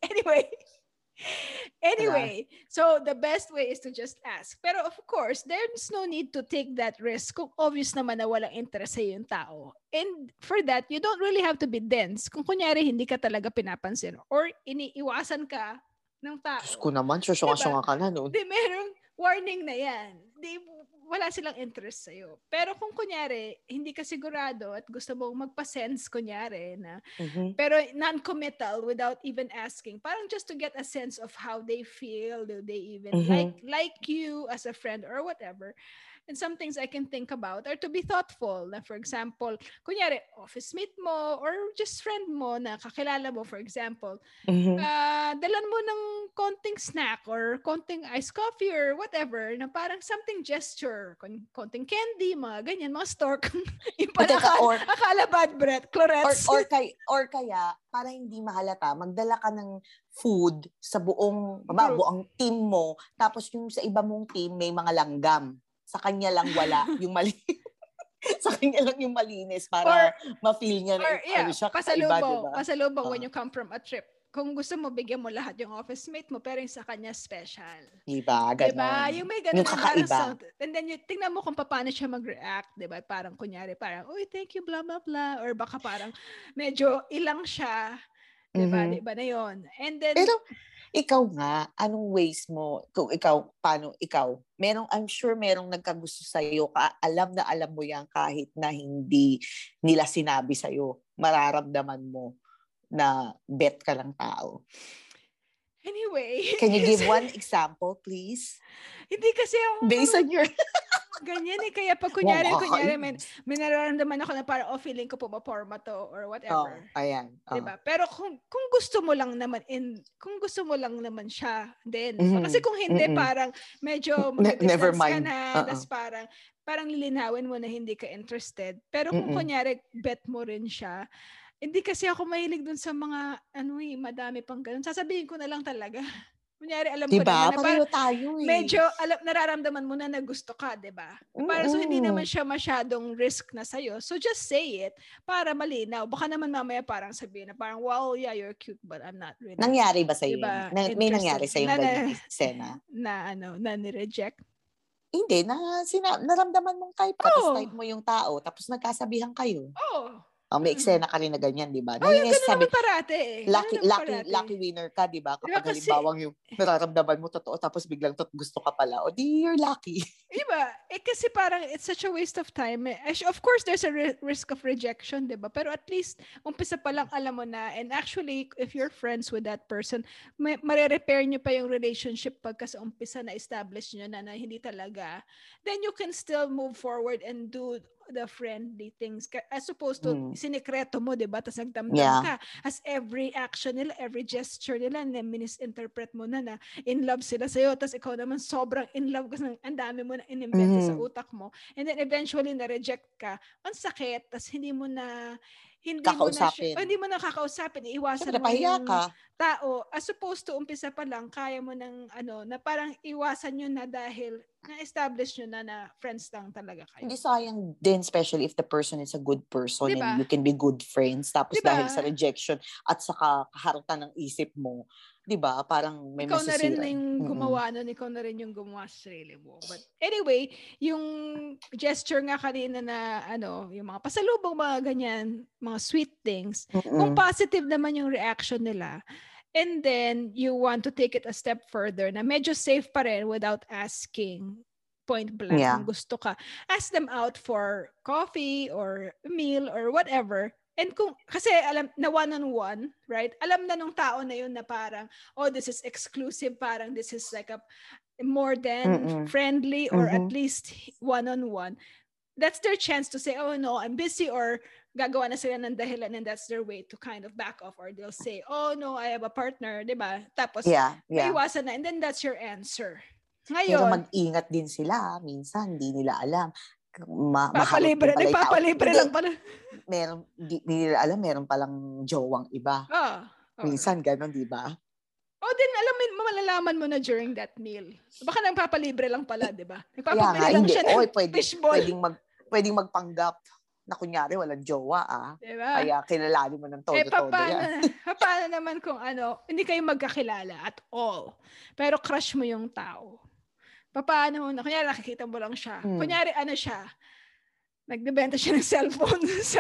Anyway, so the best way is to just ask. Pero of course, there's no need to take that risk kung obvious naman na walang interest sa yung tao. And for that, you don't really have to be dense. Kung kunyari, hindi ka talaga pinapansin or iniiwasan ka ng tao. Diyos ko naman, susunga-sunga ka na noon. Di, merong warning na yan. Di, wala silang interest sa'yo. Pero kung kunyari, hindi ka sigurado at gusto mong magpa-sense, kunyari, na, pero non-committal without even asking, parang just to get a sense of how they feel, do they even like you as a friend or whatever. And some things I can think about are to be thoughtful. Na for example, kunyari, office mate mo or just friend mo na kakilala mo, for example, dalan mo ng konting snack or konting iced coffee or whatever na parang something gesture, konting candy, mga ganyan, mga stork. Akala bad breath, clorets. Or kaya, para hindi mahalata, magdala ka ng food sa buong team mo, tapos yung sa iba mong team may mga langgam. Sa kanya lang wala yung mali. Sa kanya lang yung malinis para ma-feel niya na siya kakaiba, diba? Pasalubong when you come from a trip. Kung gusto mo, bigyan mo lahat yung office mate mo, pero yung sa kanya special. Diba? Ganon. Diba? Yung may ganun. Yung kakaiba. And then, tingnan mo kung paano siya mag-react. Diba? Parang, kunyari, parang, uy, thank you, blah, blah, blah. Or baka parang, medyo ilang siya. Diba? Diba na yun? And then, pero, ikaw nga, anong ways mo, kung ikaw, paano ikaw, I'm sure merong nagkagusto sa'yo, alam na alam mo yan kahit na hindi nila sinabi sa'yo, mararamdaman mo na bet ka lang tao. Anyway. Can you give one example, please? Hindi kasi ako... Based on your... Ganyan eh. Kaya pag kunyari, may nararamdaman ako na parang, feeling ko pumaporma to or whatever. Ayan. Diba? Pero kung gusto mo lang naman siya, then. Kasi kung hindi, parang medyo never mind. ka na, tas parang lilinawin mo na hindi ka interested. Pero kung kunyari, bet mo rin siya, hindi kasi ako mahilig dun sa mga, madami pang ganun. Sasabihin ko na lang talaga. Kunyari, alam ko naman na pareho tayo eh. Medyo nararamdaman mo na gusto ka, diba? Para so hindi naman siya masyadong risk na sa'yo. So just say it para malinaw. Baka naman mamaya parang sabihin na parang, wow, yeah, you're cute, but I'm not really. Nangyari ba sa'yo? Diba? May nangyari sa'yo ganyan eksena? Na ni-reject? Hindi, naramdaman mong type ka, tapos type mo yung tao, tapos nagkasabihan kayo. May eksena ka rin na ganyan, di ba? Yung ganun naman parati eh. Lucky winner ka, di ba? Kapag halimbawang yung nararamdaman mo totoo, tapos biglang gusto ka pala. O di, you're lucky. Diba? Kasi parang it's such a waste of time. Of course, there's a risk of rejection, di ba? Pero at least, umpisa pa lang alam mo na. And actually, if you're friends with that person, mare-repair nyo pa yung relationship pagka sa umpisa na establish nyo na hindi talaga. Then you can still move forward and do the friendly things as opposed to sinikreto mo, diba? Tapos nagdamdam ka. As every action nila, every gesture nila, misinterpret mo na in love sila sa'yo. Tapos ikaw naman sobrang in love kasi ang dami mo na inimbento sa utak mo. And then eventually na-reject ka. Ang sakit. Tapos hindi mo na kakausapin. Iiwasan mo yung tao. As opposed to umpisa pa lang, kaya mo ng na parang iwasan nyo na dahil na-establish nyo na friends lang talaga kayo. Hindi sayang din, especially if the person is a good person, diba? And you can be good friends. Tapos dahil sa rejection at sa kaharutan ng isip mo, 'di ba? Parang may ikaw na rin masisira. yung gumawa nun, ikaw na rin yung gumawa sa sarili mo. But anyway, yung gesture nga kanina na yung mga pasalubong, mga ganyan, mga sweet things, kung positive naman yung reaction nila, and then you want to take it a step further na medyo safe pa rin without asking point blank kung gusto ka, ask them out for coffee or meal or whatever. And kasi alam na one-on-one, right? Alam na nung tao na yun na parang, this is exclusive, parang this is like a more than friendly or at least one-on-one. That's their chance to say, oh no, I'm busy, or gagawa na sila ng dahilan, and that's their way to kind of back off, or they'll say, oh no, I have a partner, diba? Tapos, maiwasan na, and then that's your answer. Ngayon, pero mag-ingat din sila. Minsan, hindi nila alam. Papalibre lang pala. Di nila alam, meron palang jowang iba. Minsan, gano'n, di ba? Din malalaman mo na during that meal. Baka nagpapalibre lang pala, di ba? Nagpapabili lang siya ng fishball. Pwedeng magpanggap na kunyari walang jowa, diba? Kaya kilalanin mo ng todo-todo yan. Paano naman kung hindi kayo magkakilala at all, pero crush mo yung tao? Paano na, kunyari nakikita mo lang siya. Kunyari siya, nagbebenta siya ng cellphone sa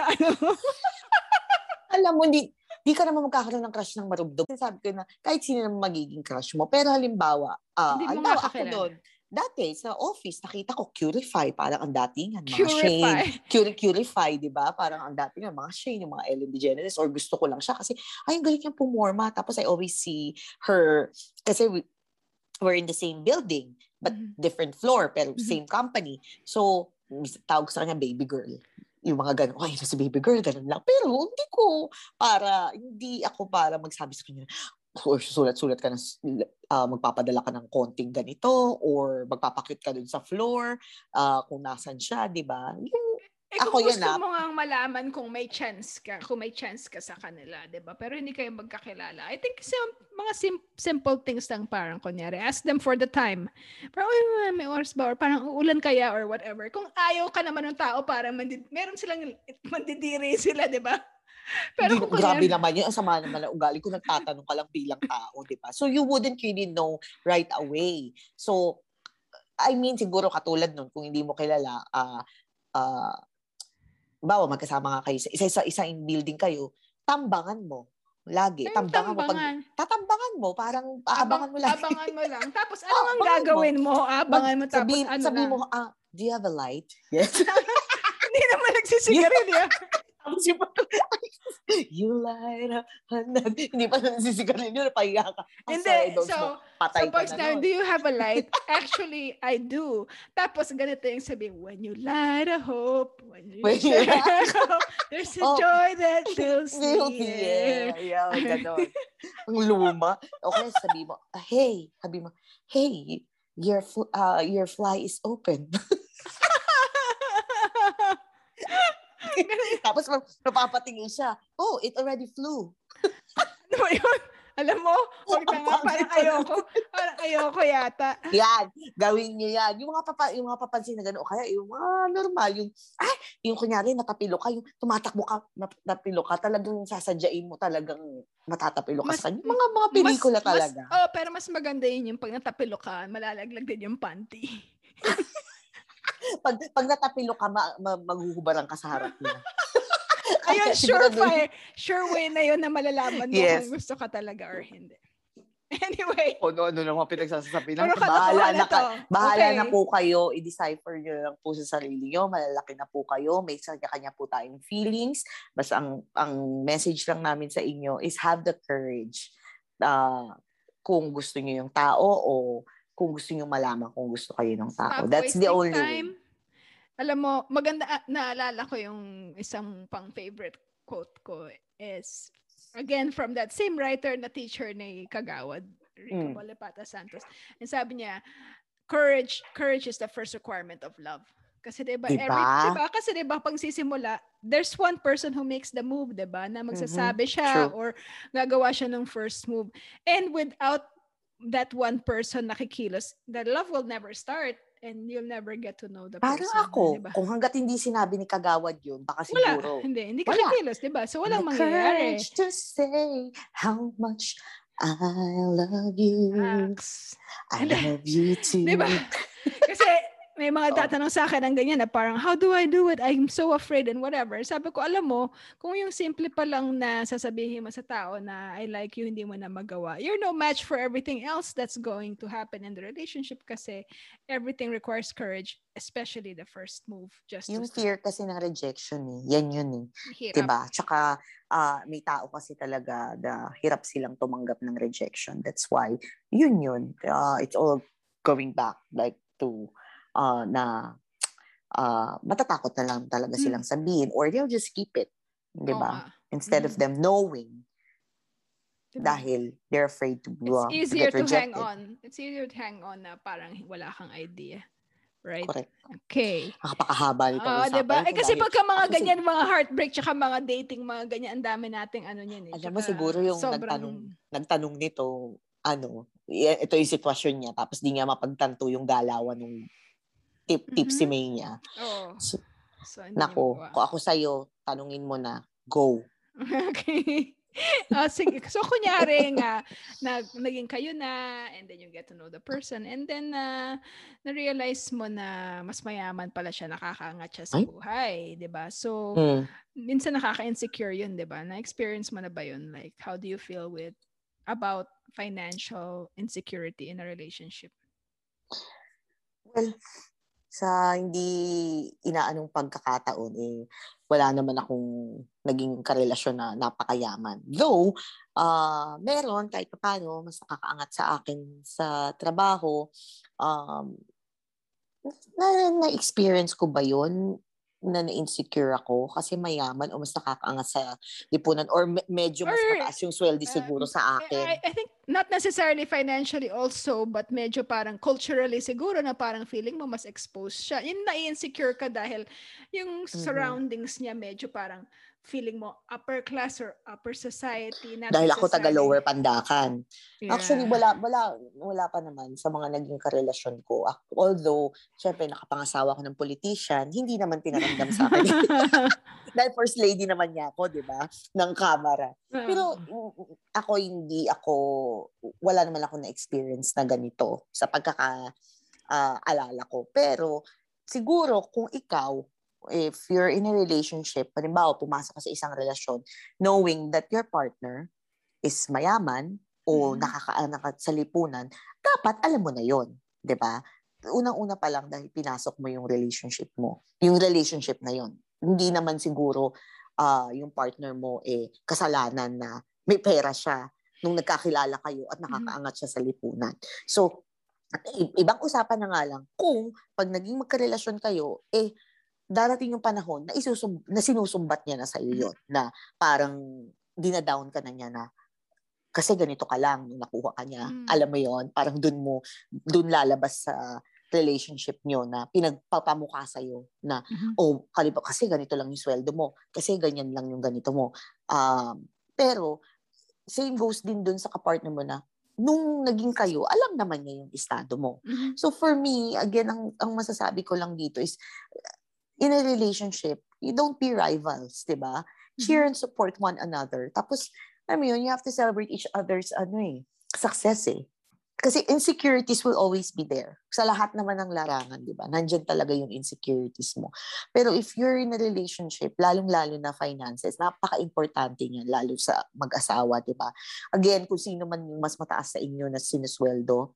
Alam mo, di ka naman magkakaroon ng crush ng marubdob. Sabi ko na, kahit sino naman magiging crush mo. Pero halimbawa, ako doon, dati sa office, nakita ko Curify, parang ang datingan. Mga Shane. Curify, di ba? Parang ang datingan, mga Shane, yung mga Ellen DeGeneres, or gusto ko lang siya kasi, ang galing niyang pumorma. Tapos I always see her, kasi we're in the same building, but different floor, pero same company. So, tawag sa kanya baby girl. Yung mga gano'n, ay, si baby girl, gano'n lang. Pero hindi ako para magsabi sa kanya, or sulat-sulat ka magpapadala ka ng konting ganito, or magpapakit ka dun sa floor, kung nasan siya, di ba? Kung gusto mo nga malaman kung may chance ka sa kanila, 'di ba? Pero hindi kayo magkakilala. I think mga simple things lang, parang kunyari, ask them for the time. Parang may oras ba, or parang uulan kaya, or whatever. Kung ayaw ka naman ng tao, parang meron silang mandidiri sila, 'di ba? Pero grabe naman yun. Ang sama naman na ugali kung nagtatanong ka lang bilang tao, 'di ba? So you wouldn't really know right away. So I mean, siguro katulad nun, kung hindi mo kilala, bawa magkasama nga kayo sa isang building kayo, tambangan mo lagi. Tatambangan mo, parang aabangan mo lagi. Abangan mo lang. Tapos ano ang gagawin mo? Abangan mo, tapos sabi mo, do you have a light? Yes. Hindi naman nagsisigarilyo. You light up. Hindi pa nagsisigarilyo, napahiya ka. Hindi. So pag do you have a light? Actually, I do. Tapos ganito yung sabi, when you light a hope, when you share hope, there's a joy that fills me. Yeah, gano'n. Ang luma. Okay, sabi mo, hey, your fly is open. Tapos napapatingin siya, it already flew. Ano ba yun? Alam mo, parang ayoko yata. Yan, gawin niyo yan. Yung mga papansin na gano'n, o kaya yung mga normal, yung kunyari natapilo ka, yung tumatakbo ka, natapilo ka, talagang sasadyain mo, talagang matatapilo ka sa kanya. Mga pelikula talaga. Pero mas maganda yun yung pag natapilo ka, malalaglag din yung panty. Pag natapilo ka, maghuhubaran ka sa harap niya. Ayun, sure way na yun na malalaman mo kung gusto ka talaga or hindi. Anyway. Ano naman pinagsasasabi lang. Bahala na po kayo. I-decipher nyo lang po sa sarili nyo. Malalaki na po kayo. May kanya po tayong feelings. Basta ang message lang namin sa inyo is have the courage. Kung gusto nyo yung tao o kung gusto nyo malaman kung gusto kayo ng tao. That's the only way. Alam mo, maganda, naalala ko yung isang pang-favorite quote ko is, again, from that same writer na teacher ni Kagawad, Rico Malipata Santos. And sabi niya, courage is the first requirement of love. Kasi diba, kasi diba, pag sisimula, there's one person who makes the move, diba, na magsasabi siya or gagawa siya ng first move. And without that one person nakikilos, the love will never start. And you'll never get to know the person. Parang ako, diba? Kung hanggat hindi sinabi ni Kagawad yun, baka siguro. Hindi ka kikilos, diba? So walang mangyayari. Courage to say how much I love you. I love you too. Diba? Kasi may mga tatanong sa akin ng ganyan na parang, how do I do it? I'm so afraid and whatever. Sabi ko, alam mo, kung yung simple pa lang na sasabihin mo sa tao na I like you, hindi mo na magawa, you're no match for everything else that's going to happen in the relationship kasi everything requires courage, especially the first move. Just yung fear kasi ng rejection yan yun hirap. Diba? Tsaka may tao kasi talaga na hirap silang tumanggap ng rejection. That's why, yun. It's all going back like to na matatakot na lang talaga silang sabihin or they'll just keep it. Diba? Instead of them knowing dahil they're afraid to get rejected. It's easier to hang on na parang wala kang idea. Right? Correct. Okay. Nakapakahaba nito. Diba? Kasi pagka mga ganyan, mga heartbreak, tsaka mga dating, mga ganyan, ang dami nating niyan. Alam mo, siguro yung nagtanong nito, ito yung sitwasyon niya, tapos di niya mapagtanto yung galawan ng tipsy May niya. So nako, kung ako sa'yo, tanungin mo na, go. Okay. Sige. So, kunyari nga, naging kayo na, and then you get to know the person, and then, na-realize mo na mas mayaman pala siya, nakakaangat siya sa buhay, diba? So, minsan nakaka-insecure yun, diba? Na-experience mo na ba yun? Like, how do you feel about financial insecurity in a relationship? Well, sa hindi inaanong pagkakataon, wala naman akong naging karelasyon na napakayaman. Though, meron kahit paano, mas nakakaangat sa akin sa trabaho. Na-experience ko ba yun na na-insecure ako kasi mayaman o mas nakakaangat sa lipunan or medyo mas mataas yung sweldo siguro sa akin? I think not necessarily financially also, but medyo parang culturally siguro na parang feeling mo mas exposed siya. Yung na-insecure ka dahil yung surroundings niya medyo parang feeling mo upper class or upper society. Dahil ako taga-lower Pandacan. Yeah. Actually, wala pa naman sa mga naging karelasyon ko. Although, syempre, nakapangasawa ko ng politician, hindi naman pinaramdam sa akin. Dahil first lady naman niya ako, di ba? Ng kamara. Pero wala naman ako na-experience na ganito sa pagkakaalala ko. Pero, siguro, kung ikaw, if you're in a relationship, halimbawa, pumasok ka sa isang relasyon, knowing that your partner is mayaman o nakakaanak sa lipunan, dapat alam mo na yon, di ba? Unang-una pa lang dahil pinasok mo yung relationship na yon. Hindi naman siguro yung partner mo kasalanan na may pera siya nung nagkakilala kayo at nakakaangat siya sa lipunan. So, ibang usapan na nga lang kung pag naging magkarelasyon kayo, darating yung panahon na sinusumbat niya na sa iyo yun, na parang dinadown ka na niya na kasi ganito ka lang nung nakuha ka niya. Alam mo yon, parang dun lalabas sa relationship niyo na pinagpapamukha sa iyo na kasi ganito lang yung sweldo mo, kasi ganyan lang yung ganito mo. Pero same goes din dun sa kapartner mo na nung naging kayo, alam naman niya yung estado mo. So for me, again, ang masasabi ko lang dito is in a relationship, you don't be rivals, diba? Cheer and support one another. Tapos, you have to celebrate each other's success Kasi insecurities will always be there. Sa lahat naman ng larangan, diba? Nandyan talaga yung insecurities mo. Pero if you're in a relationship, lalong-lalo na finances, napaka-importante niyan, lalo sa mag-asawa, diba? Again, kung sino man yung mas mataas sa inyo na sinusweldo,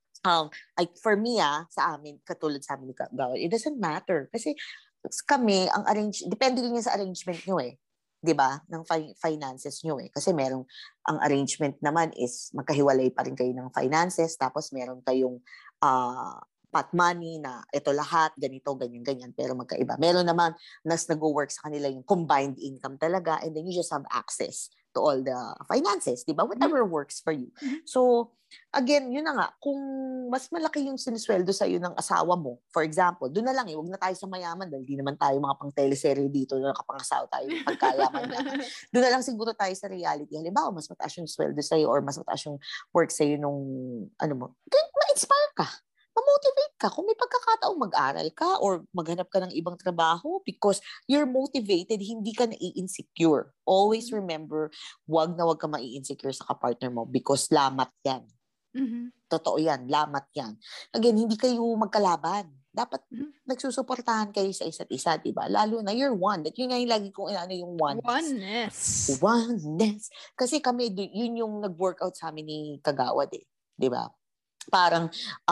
for me, sa amin, katulad sa amin ni Gawal, it doesn't matter. Kasi kami, depende din sa arrangement nyo 'di ba? Ng finances nyo Kasi ang arrangement naman is magkahiwalay pa rin kayo ng finances, tapos meron kayong pot money na ito lahat, ganito, ganyan, pero magkaiba. Meron naman nag-work sa kanila yung combined income talaga, and then you just have access to all the finances, 'di ba? Whatever works for you. So, again, yun na nga, kung mas malaki yung sinisweldo sa iyo ng asawa mo, for example, doon na lang wag na tayo sa mayaman dahil di naman tayo mga pang-teleserye dito na nakapangasawa tayo ng pagkayaman na. Doon na lang siguro tayo sa reality. Halimbawa, mas mataas yung sweldo sa iyo or mas mataas yung work sa iyo nung ma-inspire ka. ma-motivate ka. Kung may pagkakataong mag-aral ka or maghanap ka ng ibang trabaho because you're motivated, hindi ka na-insecure. Always remember, wag ka mai-insecure sa kapartner mo because lamat yan. Totoo yan, lamat yan. Again, hindi kayo magkalaban. Dapat nagsusuportahan kayo sa isa't isa, di ba? Lalo na you're one. That yun nga yung lagi kong inaano yung oneness. Oneness. Kasi kami, yun yung nag-workout sa amin ni Kagawad eh. Di ba? Parang,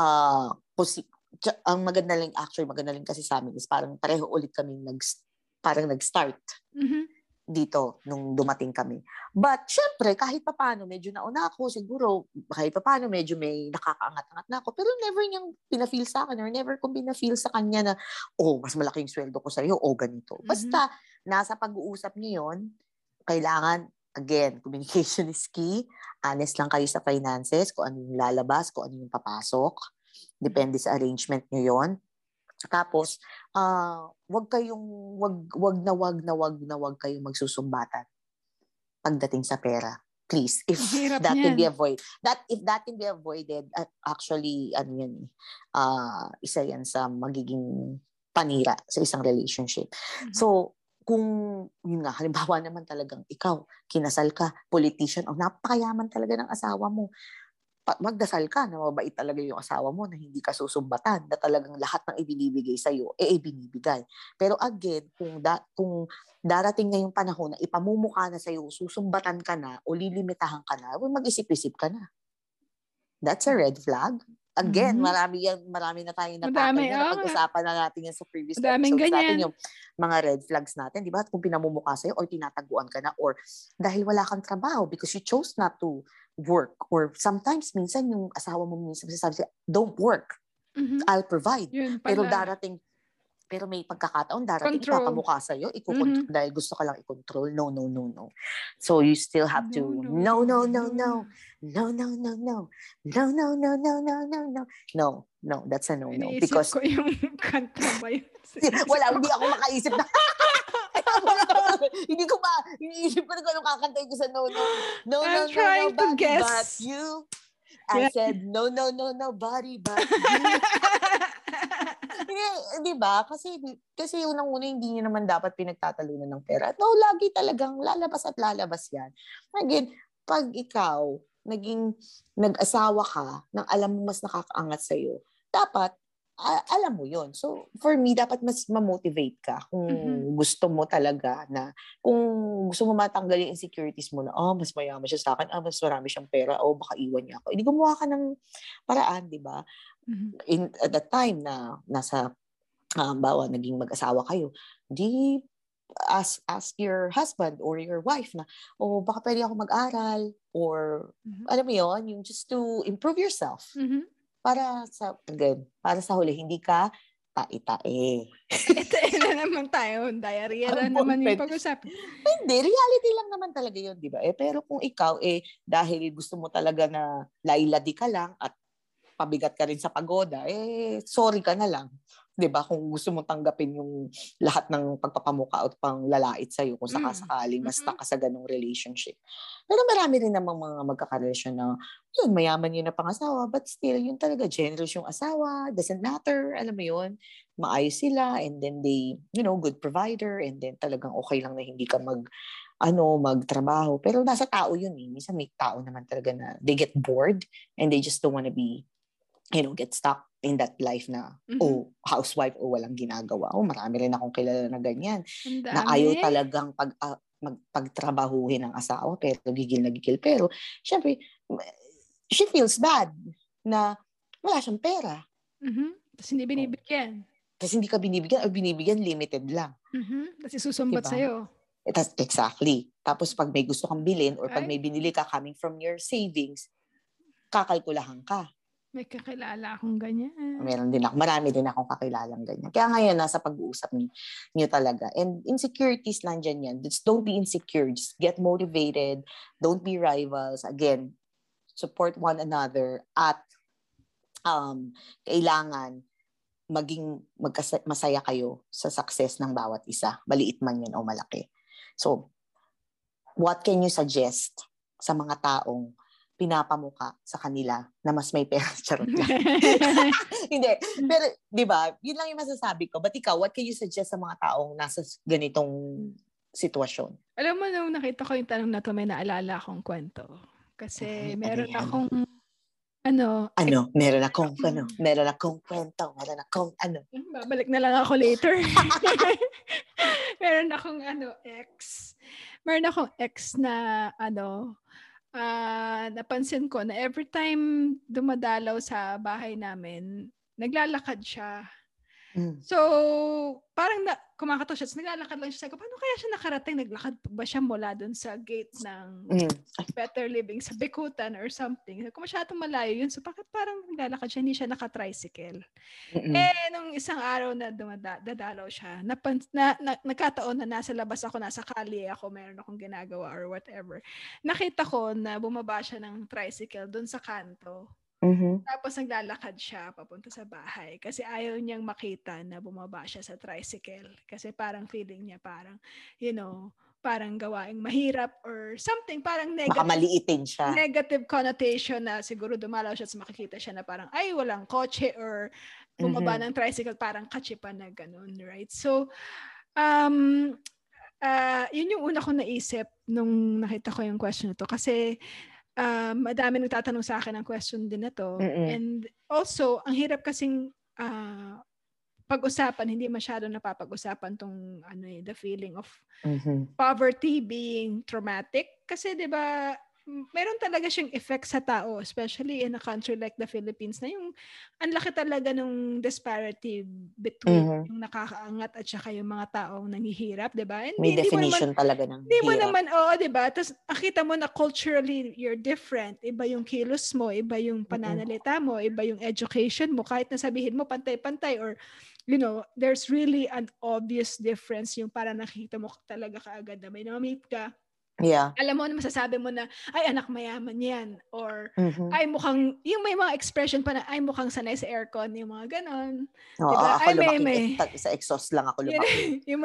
ang maganda lang kasi sa amin is parang pareho ulit kami nag-start dito nung dumating kami. But, syempre, kahit papaano, medyo nauna ako, siguro, kahit papaano, medyo may nakakaangat-angat na ako. Pero never niyang pina-feel sa akin or never kong pina-feel sa kanya na, mas malaki yung sweldo ko sa'yo, ganito. Basta, nasa pag-uusap niyo yun, kailangan, again, communication is key. Honest lang kayo sa finances, kung ano yung lalabas, kung ano yung papasok. Depende sa arrangement niyo yon. Tapos, wag kayong magsusumbatan pagdating sa pera. Please, if that can be avoided, actually, isa yan sa magiging panira sa isang relationship. So, kung, yun nga, halimbawa naman talagang ikaw, kinasal ka, politician, napakayaman talaga ng asawa mo, magdasal ka na mabait talaga yung asawa mo na hindi ka susumbatan, na talagang lahat ng ibinibigay sa'yo, ibinibigay. Pero again, kung darating na yung panahon na ipamumukha na sa'yo, susumbatan ka na o lilimitahan ka na, mag-isip-isip ka na. That's a red flag. Again, marami na tayong natakal na pag-usapan na natin yan sa previous episodes natin, yung mga red flags natin, di ba? Kung pinamumukha sa'yo or tinataguan ka na or dahil wala kang trabaho because you chose not to work or sometimes minsan yung asawa mo minsan sabi siya, don't work. I'll provide. Pero may pagkakataon darating ipapamukha sa'yo, ikukontrol dahil gusto ka lang i-control. No. So you still have to no. No, that's a no. Because ko yung kanta ba yun? hindi ako makaisip na iniisip ko na kung anong kakantay ko sa no. I'm trying to guess. But you. I said, no, body, but you. Diba? Kasi unang-una, hindi nyo naman dapat pinagtatalunan ng pera. No, lagi talagang lalabas yan. Again, pag ikaw, nag-asawa ka, nang alam mo mas nakakaangat sa'yo, dapat, alam mo yun. So, for me, dapat mas ma-motivate ka kung gusto mo talaga na, kung gusto mo matanggal yung insecurities mo na, mas mayaman siya sa akin, mas marami siyang pera, baka iwan niya ako. Hindi gumawa ka ng paraan, di ba? At that time na nasa, naging mag-asawa kayo, di ask your husband or your wife na, baka pwede ako mag-aral or, alam mo yun, yung just to improve yourself. Para sa huli, hindi ka tae-tae. Tae na naman tayo. Diarrhea na naman yung pag-usap. Hindi, reality lang naman talaga yun, di ba? Pero kung ikaw, dahil gusto mo talaga na lailadi ka lang at pabigat ka rin sa pagoda, sorry ka na lang. 'Di ba? Kung gusto mong tanggapin yung lahat ng pagpapamukha at panglalait sa'yo kung sakasakaling basta ka sa ganong relationship. Pero marami rin namang mga magkakarelasyon na yun, mayaman yun na pangasawa, but still, yun talaga, generous yung asawa, doesn't matter, alam mo yun, maayos sila, and then they, good provider, and then talagang okay lang na hindi ka magtrabaho. Pero nasa tao yun eh. Minsan may tao naman talaga na they get bored and they just don't wanna be, get stuck in that life na, housewife o walang ginagawa. Marami rin akong kilala na ganyan. Na ayaw talagang pagtrabahuhin ng asawa, pero gigil na gigil. Pero, syempre, she feels bad na wala siyang pera. Tapos hindi binibigyan. Tapos hindi ka binibigyan o binibigyan limited lang. Tapos isusumbat sa'yo. Exactly. Tapos pag may gusto kang bilhin or pag may binili ka coming from your savings, kakalkulahan ka. May kakilala akong ganyan. Marami din akong kakilalang ganyan. Kaya ngayon, nasa pag-uusap niyo talaga. And insecurities nandyan yan. Just don't be insecure. Just get motivated. Don't be rivals. Again, support one another. At kailangan masaya kayo sa success ng bawat isa. Maliit man yan o malaki. So, what can you suggest sa mga taong pinapamuka sa kanila na mas may pera. Charot lang. Hindi. Pero, di ba, yun lang yung masasabi ko. But ikaw, what can you suggest sa mga taong nasa ganitong sitwasyon? Alam mo, nung nakita ko yung tanong na to, may naalala akong kwento. Kasi meron akong meron akong kwento, meron akong babalik na lang ako later. Meron akong ex na napansin ko na every time dumadalaw sa bahay namin, naglalakad siya. So, parang kumakato siya. Naglalakad lang siya. Paano kaya siya nakarating? Naglakad ba siya mula dun sa gate ng Better Living sa Bikutan or something? Kung masyadong malayo yun, so bakit parang naglalakad siya? Hindi siya naka-tricycle. Nung isang araw na dadalaw siya, nagkataon na nasa labas ako, nasa kalye ako, meron akong ginagawa or whatever. Nakita ko na bumaba siya ng tricycle dun sa kanto. Tapos naglalakad siya papunta sa bahay kasi ayaw niyang makita na bumaba siya sa tricycle kasi parang feeling niya parang, parang gawaing mahirap or something, parang baka maliitin siya. Negative connotation na siguro dumalaw siya at makikita siya na parang ay walang kotse or bumaba ng tricycle, parang kachipan na ganun, right? So, yun yung una kong naisip nung nakita ko yung question na to kasi madami nagtatanong sa akin ng question din na to. And also, ang hirap kasing pag-usapan, hindi masyado napapag-usapan tong the feeling of poverty being traumatic. Kasi 'di ba, meron talaga siyang effect sa tao, especially in a country like the Philippines na yung ang laki talaga ng disparity between yung nakakaangat at saka yung mga taong nanghihirap, 'di ba? May definition talaga ng hirap. Hindi mo naman, 'di ba? Tapos nakita mo na culturally you're different. Iba yung kilos mo, iba yung pananalita mo, iba yung education mo. Kahit na sabihin mo pantay-pantay or there's really an obvious difference yung para nakita mo talaga kaagad na may na-meet ka. Yeah. Alam mo, masasabi mo na, ay, anak mayaman yan. Or, ay, mukhang, yung may mga expression pa na, ay, mukhang sanay sa aircon, yung mga ganon. Oo, diba? Ako lumaki, sa exhaust lang ako lumaki. Yung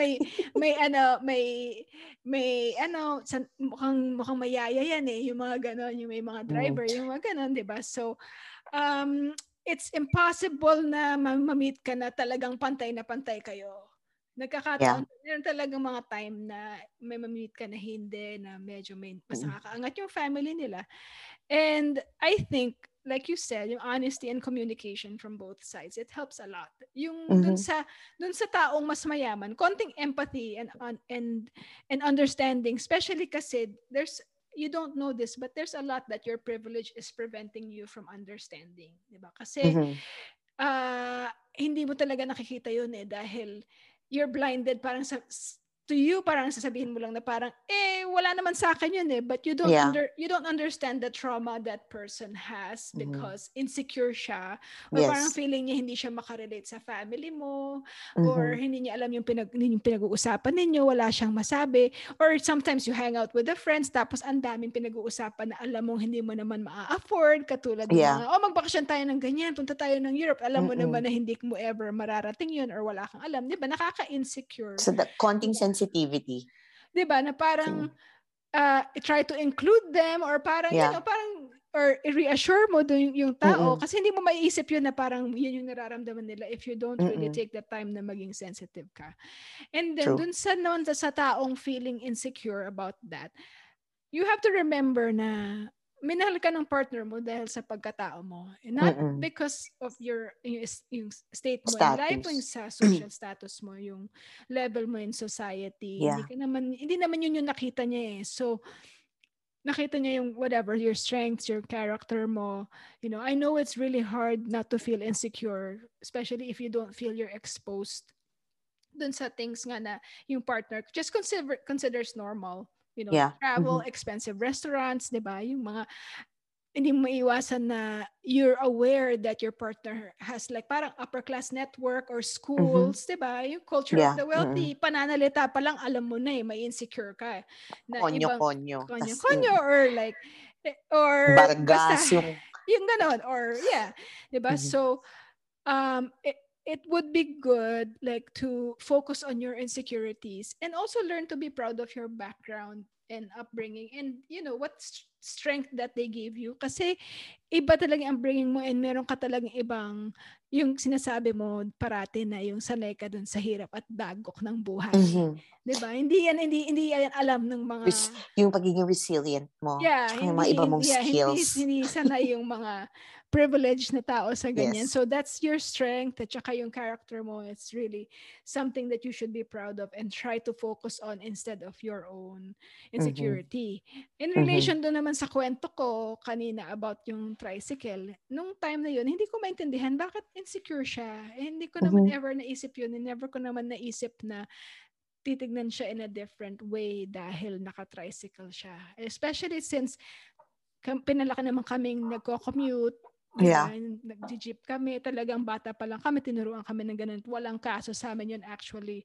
mukhang mayaya yan eh, yung mga ganon, yung may mga driver, yung mga ganon, diba? So, it's impossible na ma-meet ka na talagang pantay na pantay kayo. Nagkakataon, meron talagang mga time na may ma-meet ka na hindi, na medyo mas nakakaangat yung family nila. And I think, like you said, yung honesty and communication from both sides, it helps a lot. Yung dun sa taong mas mayaman, konting empathy and understanding, especially kasi you don't know this, but there's a lot that your privilege is preventing you from understanding. Diba? Kasi, hindi mo talaga nakikita yun dahil you're blinded, parang to you, parang sasabihin mo lang na parang, wala naman sa akin yun but you don't understand the trauma that person has because insecure siya, or parang feeling niya hindi siya makarelate sa family mo, or hindi niya alam yung pinag-uusapan ninyo, wala siyang masabi, or sometimes you hang out with the friends, tapos ang daming pinag-uusapan na alam mong hindi mo naman maa-afford, katulad ng mga, magbakasyon tayo ng ganyan, punta tayo ng Europe, alam mo naman na hindi mo ever mararating yun, or wala kang alam, di ba? Nakaka-insecure. So, the konting sensitivity. Diba? Na parang try to include them, or parang, parang, or reassure mo yung tao, kasi hindi mo maiisip yun na parang yun yung nararamdaman nila if you don't really take the time na maging sensitive ka. And then, dun sa taong feeling insecure about that, you have to remember na minahal ka ng partner mo dahil sa pagkatao mo. And not because of yung state mo in life, yung sa social status mo, yung level mo in society. Hindi naman yun yung nakita niya So, nakita niya yung whatever, your strengths, your character mo. I know it's really hard not to feel insecure, especially if you don't feel you're exposed dun sa things nga na yung partner just considers normal. Travel, expensive restaurants, diba? Yung mga, hindi mo maiwasan na you're aware that your partner has like parang upper class network or schools, diba? Yung culture of the wealthy, pananalita pa lang, alam mo na may insecure ka. Na konyo-konyo. Or like, or Bargas yung ganon, or diba? So, it would be good like to focus on your insecurities and also learn to be proud of your background and upbringing and what strength that they give you. Kasi iba talaga ang bringing mo and meron ka talagang ibang, yung sinasabi mo parati na yung sanay ka dun sa hirap at dagok ng buhay. Mhm. Diba? Hindi yan alam ng mga... Yung pagiging resilient mo. Yeah, Tsaka yung mga iba mong skills. Hindi sanay yung mga privileged na tao sa ganyan. Yes. So that's your strength at saka yung character mo. It's really something that you should be proud of and try to focus on instead of your own insecurity. In relation doon naman sa kwento ko kanina about yung tricycle, nung time na yun, hindi ko maintindihan bakit insecure siya. Eh, hindi ko naman ever naisip yun. Never ko naman naisip na titignan siya in a different way dahil naka-tricycle siya. Especially since pinalaki naman kaming nagko-commute, Yeah. nag-jeep kami, talagang bata pa lang kami, tinuruan kami ng ganun. Walang kaso sa amin yun actually.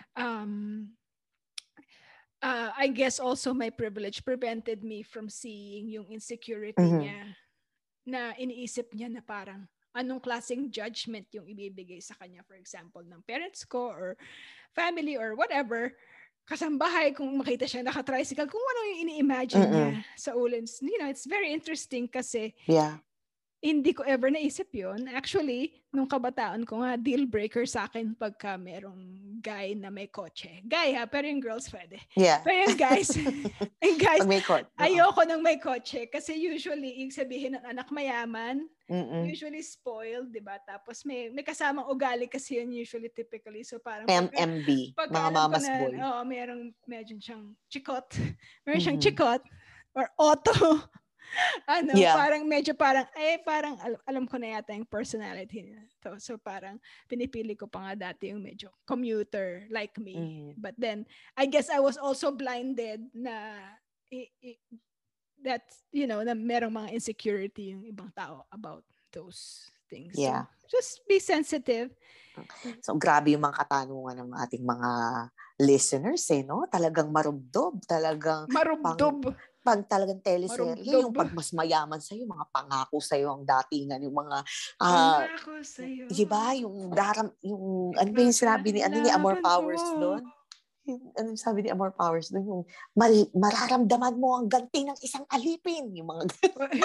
I guess also my privilege prevented me from seeing yung insecurity niya na iniisip niya na parang anong klaseng judgment yung ibibigay sa kanya, for example, ng parents ko or family or whatever, kasambahay kung makita siya naka-tricycle, kung ano yung ini-imagine niya sa ulo. You know, it's very interesting kasi hindi ko ever naisip yun. Actually, nung kabataan ko nga, deal breaker sa akin pagka merong guy na may kotse. Guy ha, pero yung girls pwede. Yeah. Pero yung guys, may ayoko nang may kotse. Kasi usually, yung sabihin ng anak mayaman, usually spoiled, di ba? Tapos may kasamang ugali kasi yun usually typically. So parang MMB, mga mama's boy. Oo, merong medyo siyang chikot. Meron siyang chikot or auto. Parang alam ko na yata yung personality niya. So parang pinipili ko pa nga dati yung medyo commuter like me. But then I guess I was also blinded na that, you know, na merong mga insecurity yung ibang tao about those things. Yeah. So just be sensitive. So grabe yung mga katanungan ng ating mga listeners no? Talagang marubdob, pag talagang teleserye, yung pag mas mayaman sa'yo, mga pangako sa'yo ang datingan, yung mga, pangako sa'yo. Diba? Yung ano ba yung sinabi ni Amor Powers doon? Ano sabi ni Amor Powers doon? Yung mararamdaman mo ang ganti ng isang alipin. Yung mga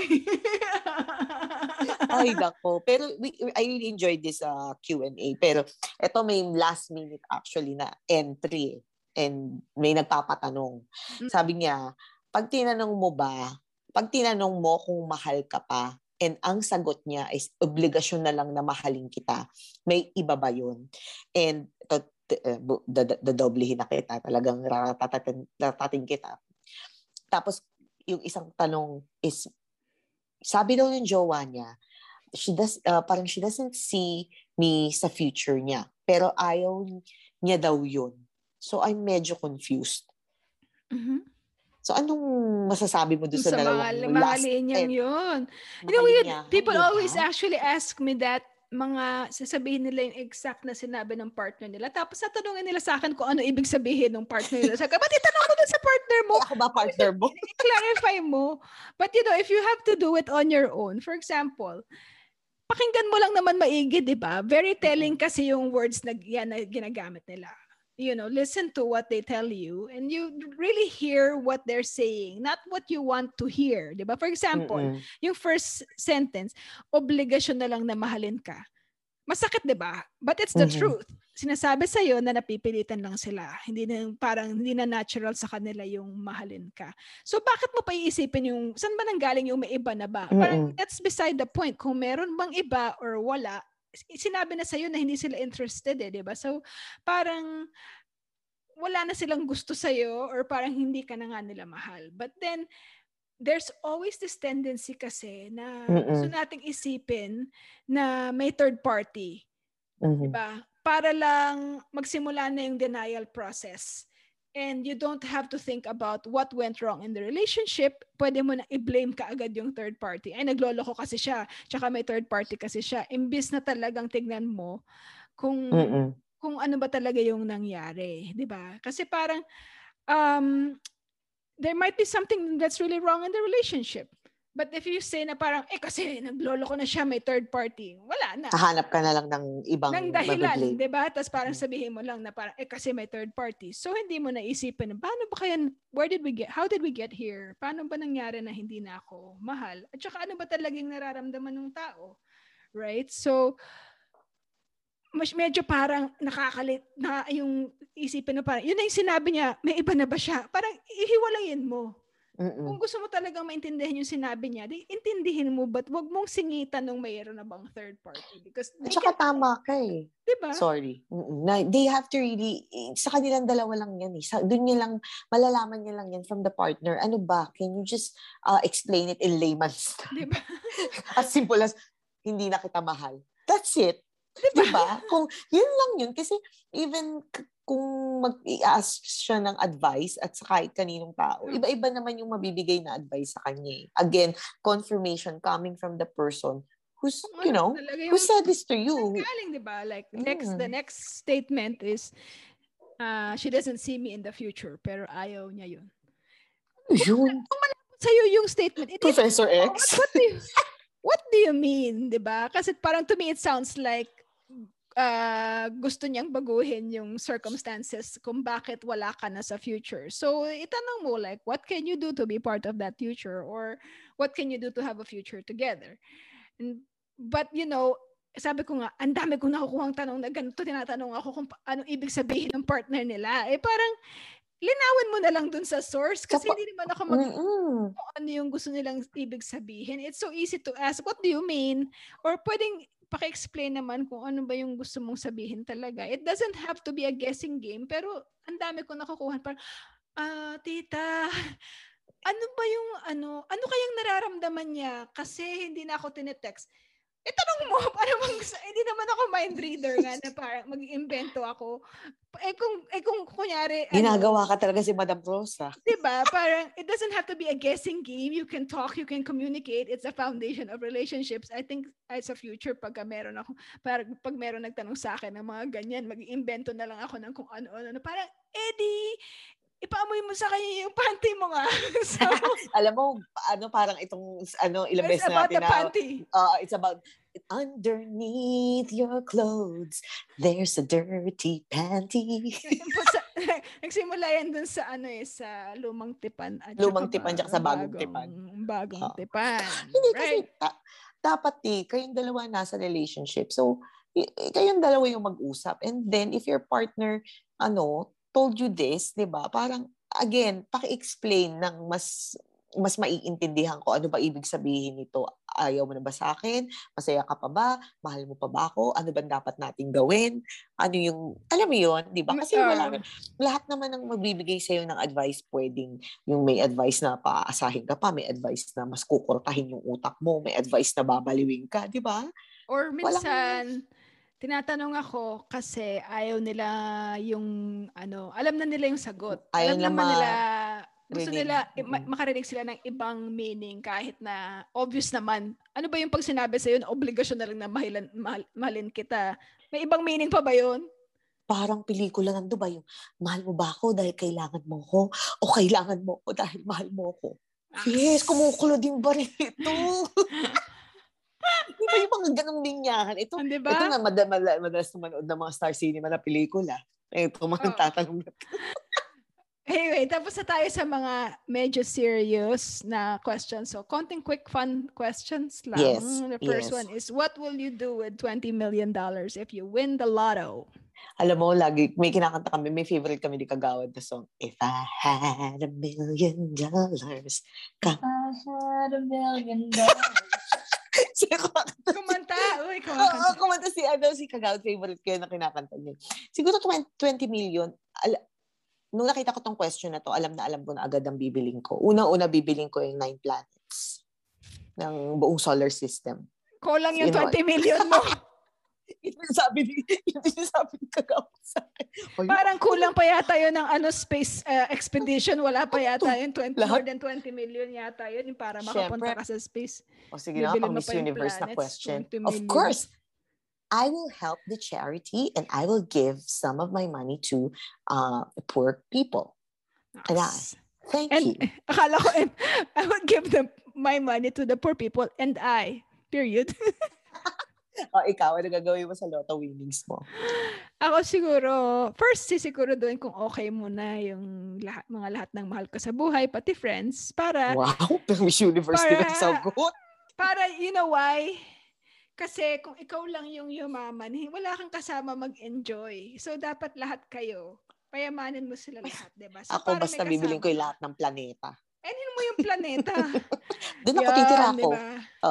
ay, nako. Pero I really enjoyed this Q&A. Pero ito may last minute actually na entry. And may nagpapatanong. Sabi niya, pag tinanong mo kung mahal ka pa, and ang sagot niya is obligasyon na lang na mahalin kita, may iba ba yun? And dadoblehin na kita, talagang ratatatin kita. Tapos, yung isang tanong is, sabi daw yung jowa niya, she doesn't see me sa future niya, pero ayaw niya daw yun. So, I'm medyo confused. So, anong masasabi mo doon sa dalawang last linyang yun? You know, people always actually ask me that, mga sasabihin nila yung exact na sinabi ng partner nila. Tapos tatanungin nila sa akin kung ano ibig sabihin ng partner nila. Sabi, ba't itanong mo dun sa partner mo? Ako ba partner mo? I-clarify mo. But you know, if you have to do it on your own, for example, pakinggan mo lang naman maigi, di ba? Very telling kasi yung words na ginagamit nila. You know, listen to what they tell you and you really hear what they're saying, not what you want to hear, di ba? For example, yung first sentence, obligasyon na lang na mahalin ka. Masakit, di ba? But it's the truth. Sinasabi sa'yo na napipilitan lang sila. Hindi na natural sa kanila yung mahalin ka. So bakit mo pa iisipin yung, saan ba nanggaling yung may iba na ba? Parang that's beside the point. Kung meron bang iba or wala, sinabi na sa'yo na hindi sila interested di ba? So, parang wala na silang gusto sa'yo or parang hindi ka na nga nila mahal. But then, there's always this tendency kasi na gusto nating isipin na may third party. Di ba? Para lang magsimula na yung denial process. And you don't have to think about what went wrong in the relationship. Pwede mo na i-blame ka agad yung third party. Ay, nagloloko kasi siya. Tsaka may third party kasi siya. Imbis na talagang tignan mo kung ano ba talaga yung nangyari. Diba? Kasi parang there might be something that's really wrong in the relationship. But if you say na parang, kasi naglolo ko na siya, may third party, wala na. Hahanap ka na lang ng ibang ng dahilan, mabiblame. di ba? Tapos parang sabihin mo lang na parang, kasi may third party. So, hindi mo naisipin, paano ba kaya, how did we get here? Paano ba nangyari na hindi na ako mahal? At saka ano ba talagang nararamdaman ng tao? Right? So, medyo parang nakakalit na yung isipin na parang, yun na yung sinabi niya, may iba na ba siya? Parang ihiwalayin mo. Kung gusto mo talagang maintindihan yung sinabi niya, intindihin mo, but wag mong singitan nung mayroon na bang third party. Because at saka tama ka eh. Diba? Sorry. They have to really, sa kanilang dalawa lang yan eh. Doon niya lang, malalaman niya lang yan from the partner. Ano ba? Can you just explain it in layman's terms? Diba? As simple as, hindi na kita mahal. That's it. Diba? Kung yun lang yun. Kasi even kung mag-i-ask siya ng advice at sa kahit kaninong tao, iba-iba naman yung mabibigay na advice sa kanya. Again, confirmation coming from the person who's, who said this to you. Galing, diba? Like, the next statement is, she doesn't see me in the future, pero ayaw niya yun. Yun? Kung malapit sa'yo yung statement, Professor X? What do you mean, diba? Kasi parang to me, it sounds like, gusto niyang baguhin yung circumstances kung bakit wala ka na sa future. So, itanong mo like, what can you do to be part of that future? Or what can you do to have a future together? But, sabi ko nga, ang dami kong nakukuhang tanong na ganito, tinatanong ako kung anong ibig sabihin ng partner nila. Parang, linawin mo na lang dun sa source kasi hindi naman ako kung ano yung gusto nilang ibig sabihin. It's so easy to ask, what do you mean? Or pwedeng paki-explain naman kung ano ba yung gusto mong sabihin talaga. It doesn't have to be a guessing game, pero ang dami ko nakukuha. Parang, tita, ano ba yung ano kayang nararamdaman niya? Kasi hindi na ako tinetext. Tanong mo, hindi naman ako mind reader nga na parang mag-iimbento ako. Kung kunyari, ginagawa ka talaga si Madam Rosa. Diba? Parang, it doesn't have to be a guessing game. You can talk, you can communicate. It's a foundation of relationships. I think as a future, pag meron nagtanong sa akin ng mga ganyan, mag-iimbento na lang ako ng kung ano-ano. Parang, Eddie, ipaamoy mo sa kanya yung panty mo nga. So, alam mo, parang itong, ilang beses natin na, it's about, underneath your clothes, there's a dirty panty. Nagsimula yan dun sa, sa lumang tipan. Lumang tipan, tsaka sa bagong tipan. Bagong tipan. Hindi, right? Kasi, dapat kayong dalawa nasa relationship. So, kayong dalawa yung mag-usap. And then, if your partner, told you this, 'di ba? Parang again, paki-explain ng mas maiintindihan ko ano ba ibig sabihin nito. Ayaw mo na ba sa akin? Masaya ka pa ba? Mahal mo pa ba ako? Ano ba dapat nating gawin? Ano yung alam mo 'yon, 'di ba? Kasi lahat naman ng magbibigay sa iyo ng advice, pwedeng yung may advice na paaasahin ka pa, may advice na mas kukurtahin yung utak mo, may advice na babaliwing ka, 'di ba? Or minsan tinatanong ako kasi ayaw nila yung alam na nila yung sagot. Alam naman nila, gusto nila makarinig sila ng ibang meaning kahit na obvious naman. Ano ba yung pag sinabi sa'yo na obligasyon na lang na mahalin kita? May ibang meaning pa ba yun? Parang pelikula ng Dubai yung mahal mo ba ako dahil kailangan mo ko o kailangan mo ko dahil mahal mo ko? Yes, kumukulo din ba rito? Di ba yung mga ganong linyahan? Ito nga, madalas na manood ng mga Star Cinema na pelikula. Ito, mga tatanong na ito. Anyway, tapos na tayo sa mga medyo serious na questions. So, konting quick fun questions lang. Yes. The first one is, what will you do with $20 million if you win the lotto? Alam mo, lagi, may kinakanta kami, may favorite kami ni Kagawad na song, If I had $1 million. If I had $1 million. Kumanta si Kagawad, favorite ko yun na kinakanta niya. Siguro 20 million, nung nakita ko tong question na to, alam ko na agad ang bibiling ko. Unang-una bibiling ko yung 9 planets ng buong solar system. Kulang yung 20 million mo. Ito yung sabi ni Kagawad sa akin. Parang kulang pa yata yun ng space expedition. Wala pa yata yun. More than 20 million yata yun para makapunta ka sa space. O sige na, pang Miss Universe na question. Of course, I will help the charity and I will give some of my money to poor people. Nice. Thank you. Akala ko, I would give them my money to the poor people and I. Period. Ikaw, ano gagawin mo sa lotto winnings mo? Ako siguro, first siguro doon kung okay muna yung lahat ng mahal ko sa buhay, pati friends, para... Wow, Miss Universe din ang sagot. Para, you know why? Kasi kung ikaw lang yung yumaman, wala kang kasama mag-enjoy. So, dapat lahat kayo, payamanin mo sila lahat, diba? So, ako basta bibiling ko yung lahat ng planeta. Enin mo yung planeta. Doon ako titira ko. Diba?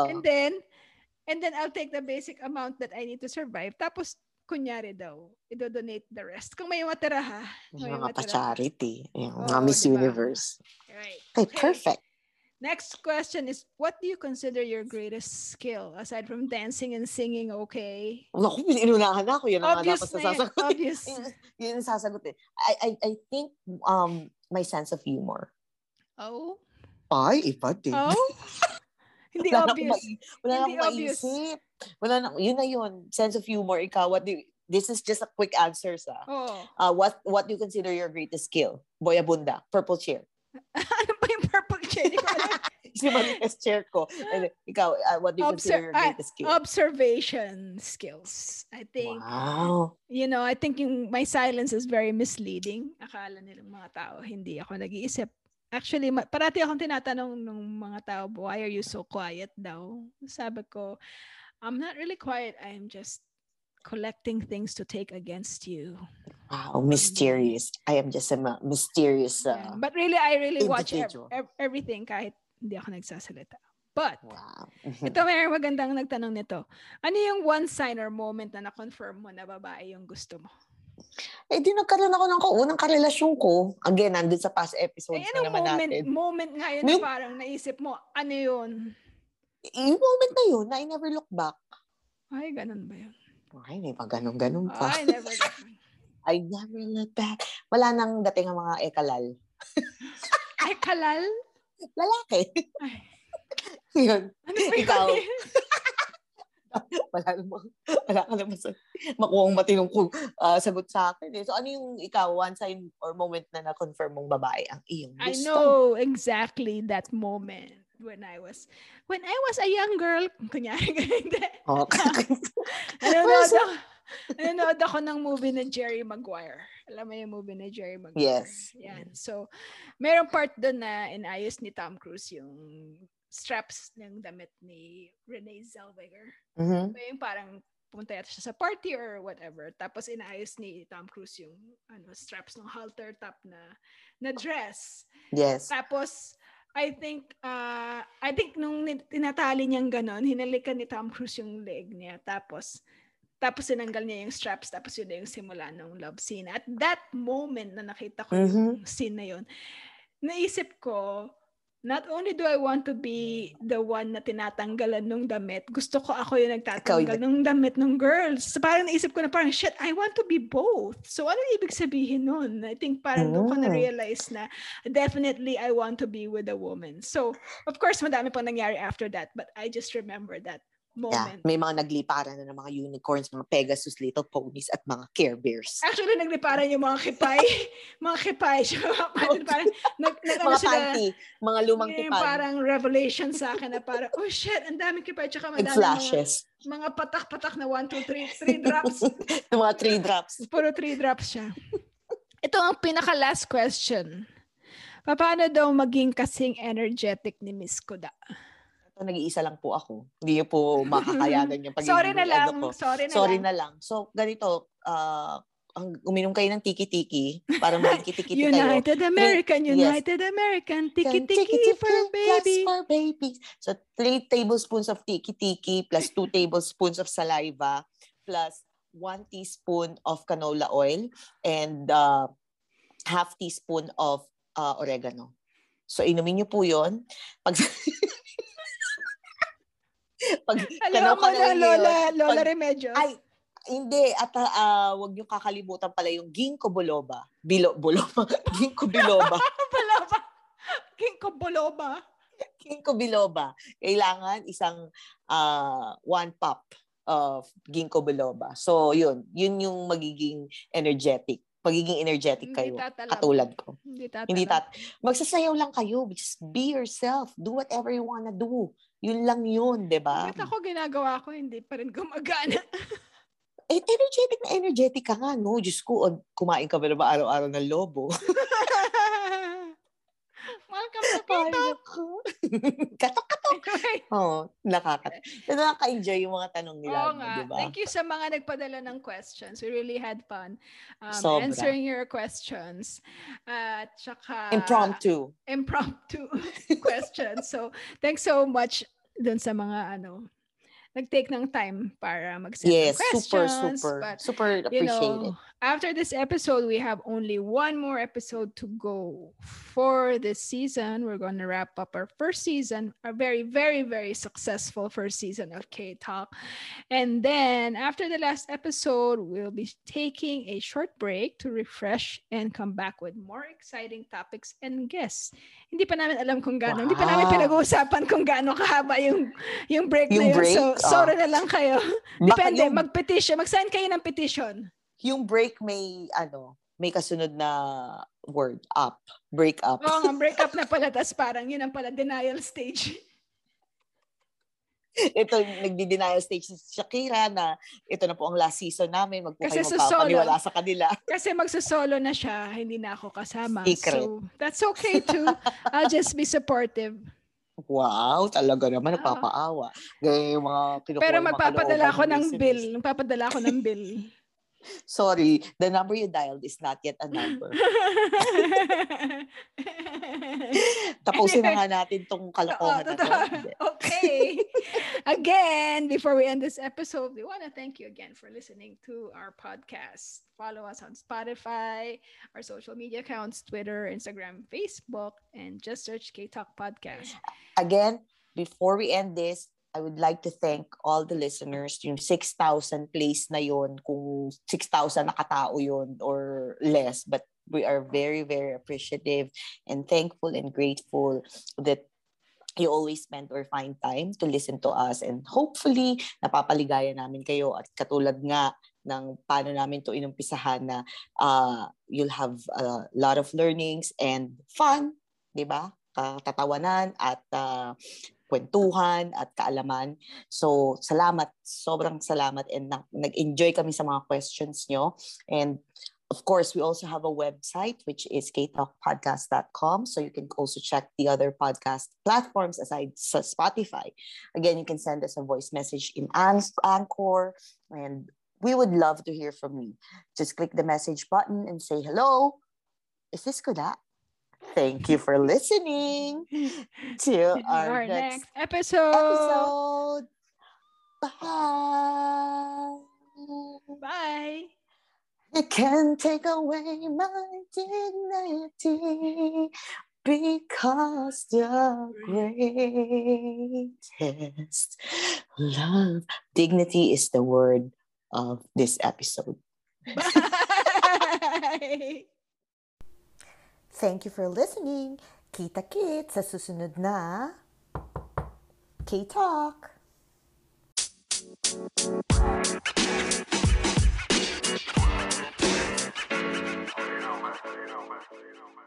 And then I'll take the basic amount that I need to survive. Tapos, kunyari daw, i-donate the rest. Kung may matira ha. Yung mga pa-charity. Yung mga Miss diba? Universe. Right. Okay, perfect. Next question is, what do you consider your greatest skill? Aside from dancing and singing, okay? Naku, inunahan na ako. Yan ang dapat sasagot. Obvious. Yun ang sasagot eh. I think my sense of humor. Oh? Ay, iba din. Oh? Hindi wala obvious. Wala na akong maisip. Wala na, yun na yun. Sense of humor. Ikaw, this is just a quick answer sa. What do you consider your greatest skill? Boy Abunda, purple chair. Ano ba yung purple chair? Hindi ko alam. Si Maria's chair ko. And ikaw, what do you consider your greatest skill? Observation skills. I think, wow. I think my silence is very misleading. Akala nilang mga tao, hindi ako nag-iisip. Actually, parati akong tinatanong ng mga tao, why are you so quiet daw? Sabi ko, I'm not really quiet. I'm just collecting things to take against you. Wow, mysterious. I am just a mysterious but really, I really watch everything kahit hindi ako nagsasalita. But, wow. Ito may magandang nagtanong nito. Ano yung one sign or moment na na-confirm mo na babae yung gusto mo? Di nagkaroon ako ng unang karelasyon ko. Again, nandun sa past episodes na naman natin. Moment nga yun na parang naisip mo, ano yun? Yung moment na yun, na I never look back. Ay, ganun ba yun? Ay, may pa ganun pa. I never look back. I never look back. Wala nang dating ang mga ekalal. Ekalal? Lalaki. Ay. Yun. Ano ba ikaw? Wala ka naman makuhang matinong sagot sa akin. So, ano yung ikaw, one sign or moment na na-confirm mong babae ang iyong gusto? I know exactly that moment when I was a young girl. Kunyari, ganyan. Okay. Nanonood ako ng movie na Jerry Maguire. Alam mo yung movie na Jerry Maguire? Yes. Yan. So, merong part doon na inayos ni Tom Cruise yung straps ng damit ni Renee Zellweger. Mm-hmm. So, yung parang pumunta yata siya sa party or whatever. Tapos inayos ni Tom Cruise yung straps ng halter top na dress. Yes. Tapos, I think nung tinatali niyang ganon, hinalikan ni Tom Cruise yung leg niya. Tapos sinanggal niya yung straps, tapos yun na yung simula ng love scene. At that moment na nakita ko yung scene na yun, naisip ko, not only do I want to be the one na tinatanggalan ng damit, gusto ko ako yung nagtatanggal ng damit ng girls. So parang naisip ko na parang, shit, I want to be both. So ano ibig sabihin nun? I think parang doon ko na-realize na definitely I want to be with a woman. So, of course, madami pang nangyari after that, but I just remember that moment. Yeah, may mga nagliparan na ng mga unicorns, mga Pegasus, Little Ponies, at mga Care Bears. Actually, nagliparan yung mga kipay. Mga kipay. Parang, mga panty, mga lumang tipan. Parang revelation sa akin na parang, oh shit, ang daming kipay. Tsaka madami mga patak-patak na 1, 2, 3 drops. Mga 3 drops. Puro 3 drops siya. Ito ang pinaka-last question. Paano daw maging kasing energetic ni Miss Kuda? Nag-iisa lang po ako. Hindi po makakayanan yung pagiging Sorry na lang. So, ganito, uminom kayo ng tiki-tiki para magkitiki-tiki kayo. United American, tiki-tiki for baby. For babies. So, 3 tablespoons of tiki-tiki plus 2 tablespoons of saliva plus 1 teaspoon of canola oil and half teaspoon of oregano. So, inumin niyo po yun. Alam mo na, Lola Remedios. Ay, hindi. At wag niyo kakalimutan pala yung ginkgo biloba. Ginkgo biloba. Ginkgo biloba. Kailangan isang 1 pop of ginkgo biloba. So, yun yung magiging energetic Pagiging energetic Hindi kayo. tatalab. Katulad ko. Hindi Magsasayaw lang kayo. Just be yourself. Do whatever you wanna do. Yun lang yun, di ba? Ba't ako ginagawa ko, hindi pa rin gumagana? Energetic ka nga, no? Diyos ko, kumain ka ba na ba araw-araw ng lobo? Welcome to Katok! Katok-katok! Oo, nakaka-enjoy yung mga tanong nila. Oo nga. Diba? Thank you sa mga nagpadala ng questions. We really had fun answering your questions. At saka... Impromptu questions. So, thanks so much dun sa mga nag-take ng time para mag-send ng questions. Super appreciate it. After this episode, we have only one more episode to go for this season. We're going to wrap up our first season, a very, very, very successful first season of K-Talk. And then after the last episode, we'll be taking a short break to refresh and come back with more exciting topics and guests. Hindi pa namin alam kung gaano. Hindi pa namin pinag-uusapan kung gaano kahaba yung break na yun. So, sorry na lang kayo. Depende. Mag-petition. Mag-sign kayo ng petition. Yung break may kasunod na word, up. Break up. Oo nga, break up na pala. Tas parang yun ang pala, denial stage. Ito, nagdi-denial stage si Shakira na ito na po ang last season namin. Kayo magpapaniwala sa kanila. Kasi magsusolo na siya. Hindi na ako kasama. Secret. So, that's okay too. I'll just be supportive. Wow, talaga naman, napapaawa. Yung mga pero magpapadala ako ng bill. Magpapadala ako ng bill. Sorry, the number you dialed is not yet a number. Tapusin na nga natin tong kalokohan na to. Okay. Again, before we end this episode, we want to thank you again for listening to our podcast. Follow us on Spotify, our social media accounts, Twitter, Instagram, Facebook, and just search K-Talk Podcast. Again, before we end this, I would like to thank all the listeners. Yung 6,000 plays na yun, kung 6,000 nakatao yun or less. But we are very, very appreciative and thankful and grateful that you always spend or find time to listen to us. And hopefully, napapaligaya namin kayo. At katulad nga ng paano namin to inumpisahan na you'll have a lot of learnings and fun, di ba? Katatawanan at kwentuhan at kaalaman. So, salamat. Sobrang salamat. And nag-enjoy kami sa mga questions nyo. And of course, we also have a website, which is ktalkpodcast.com. So you can also check the other podcast platforms aside sa Spotify. Again, you can send us a voice message in Anchor. And we would love to hear from you. Just click the message button and say, hello, is this Kuda? Thank you for listening to our next episode. Bye. Bye. You can't take away my dignity because the greatest love. Dignity is the word of this episode. Bye. Thank you for listening. Kita-kits sa susunod na K-Talk. You know, man.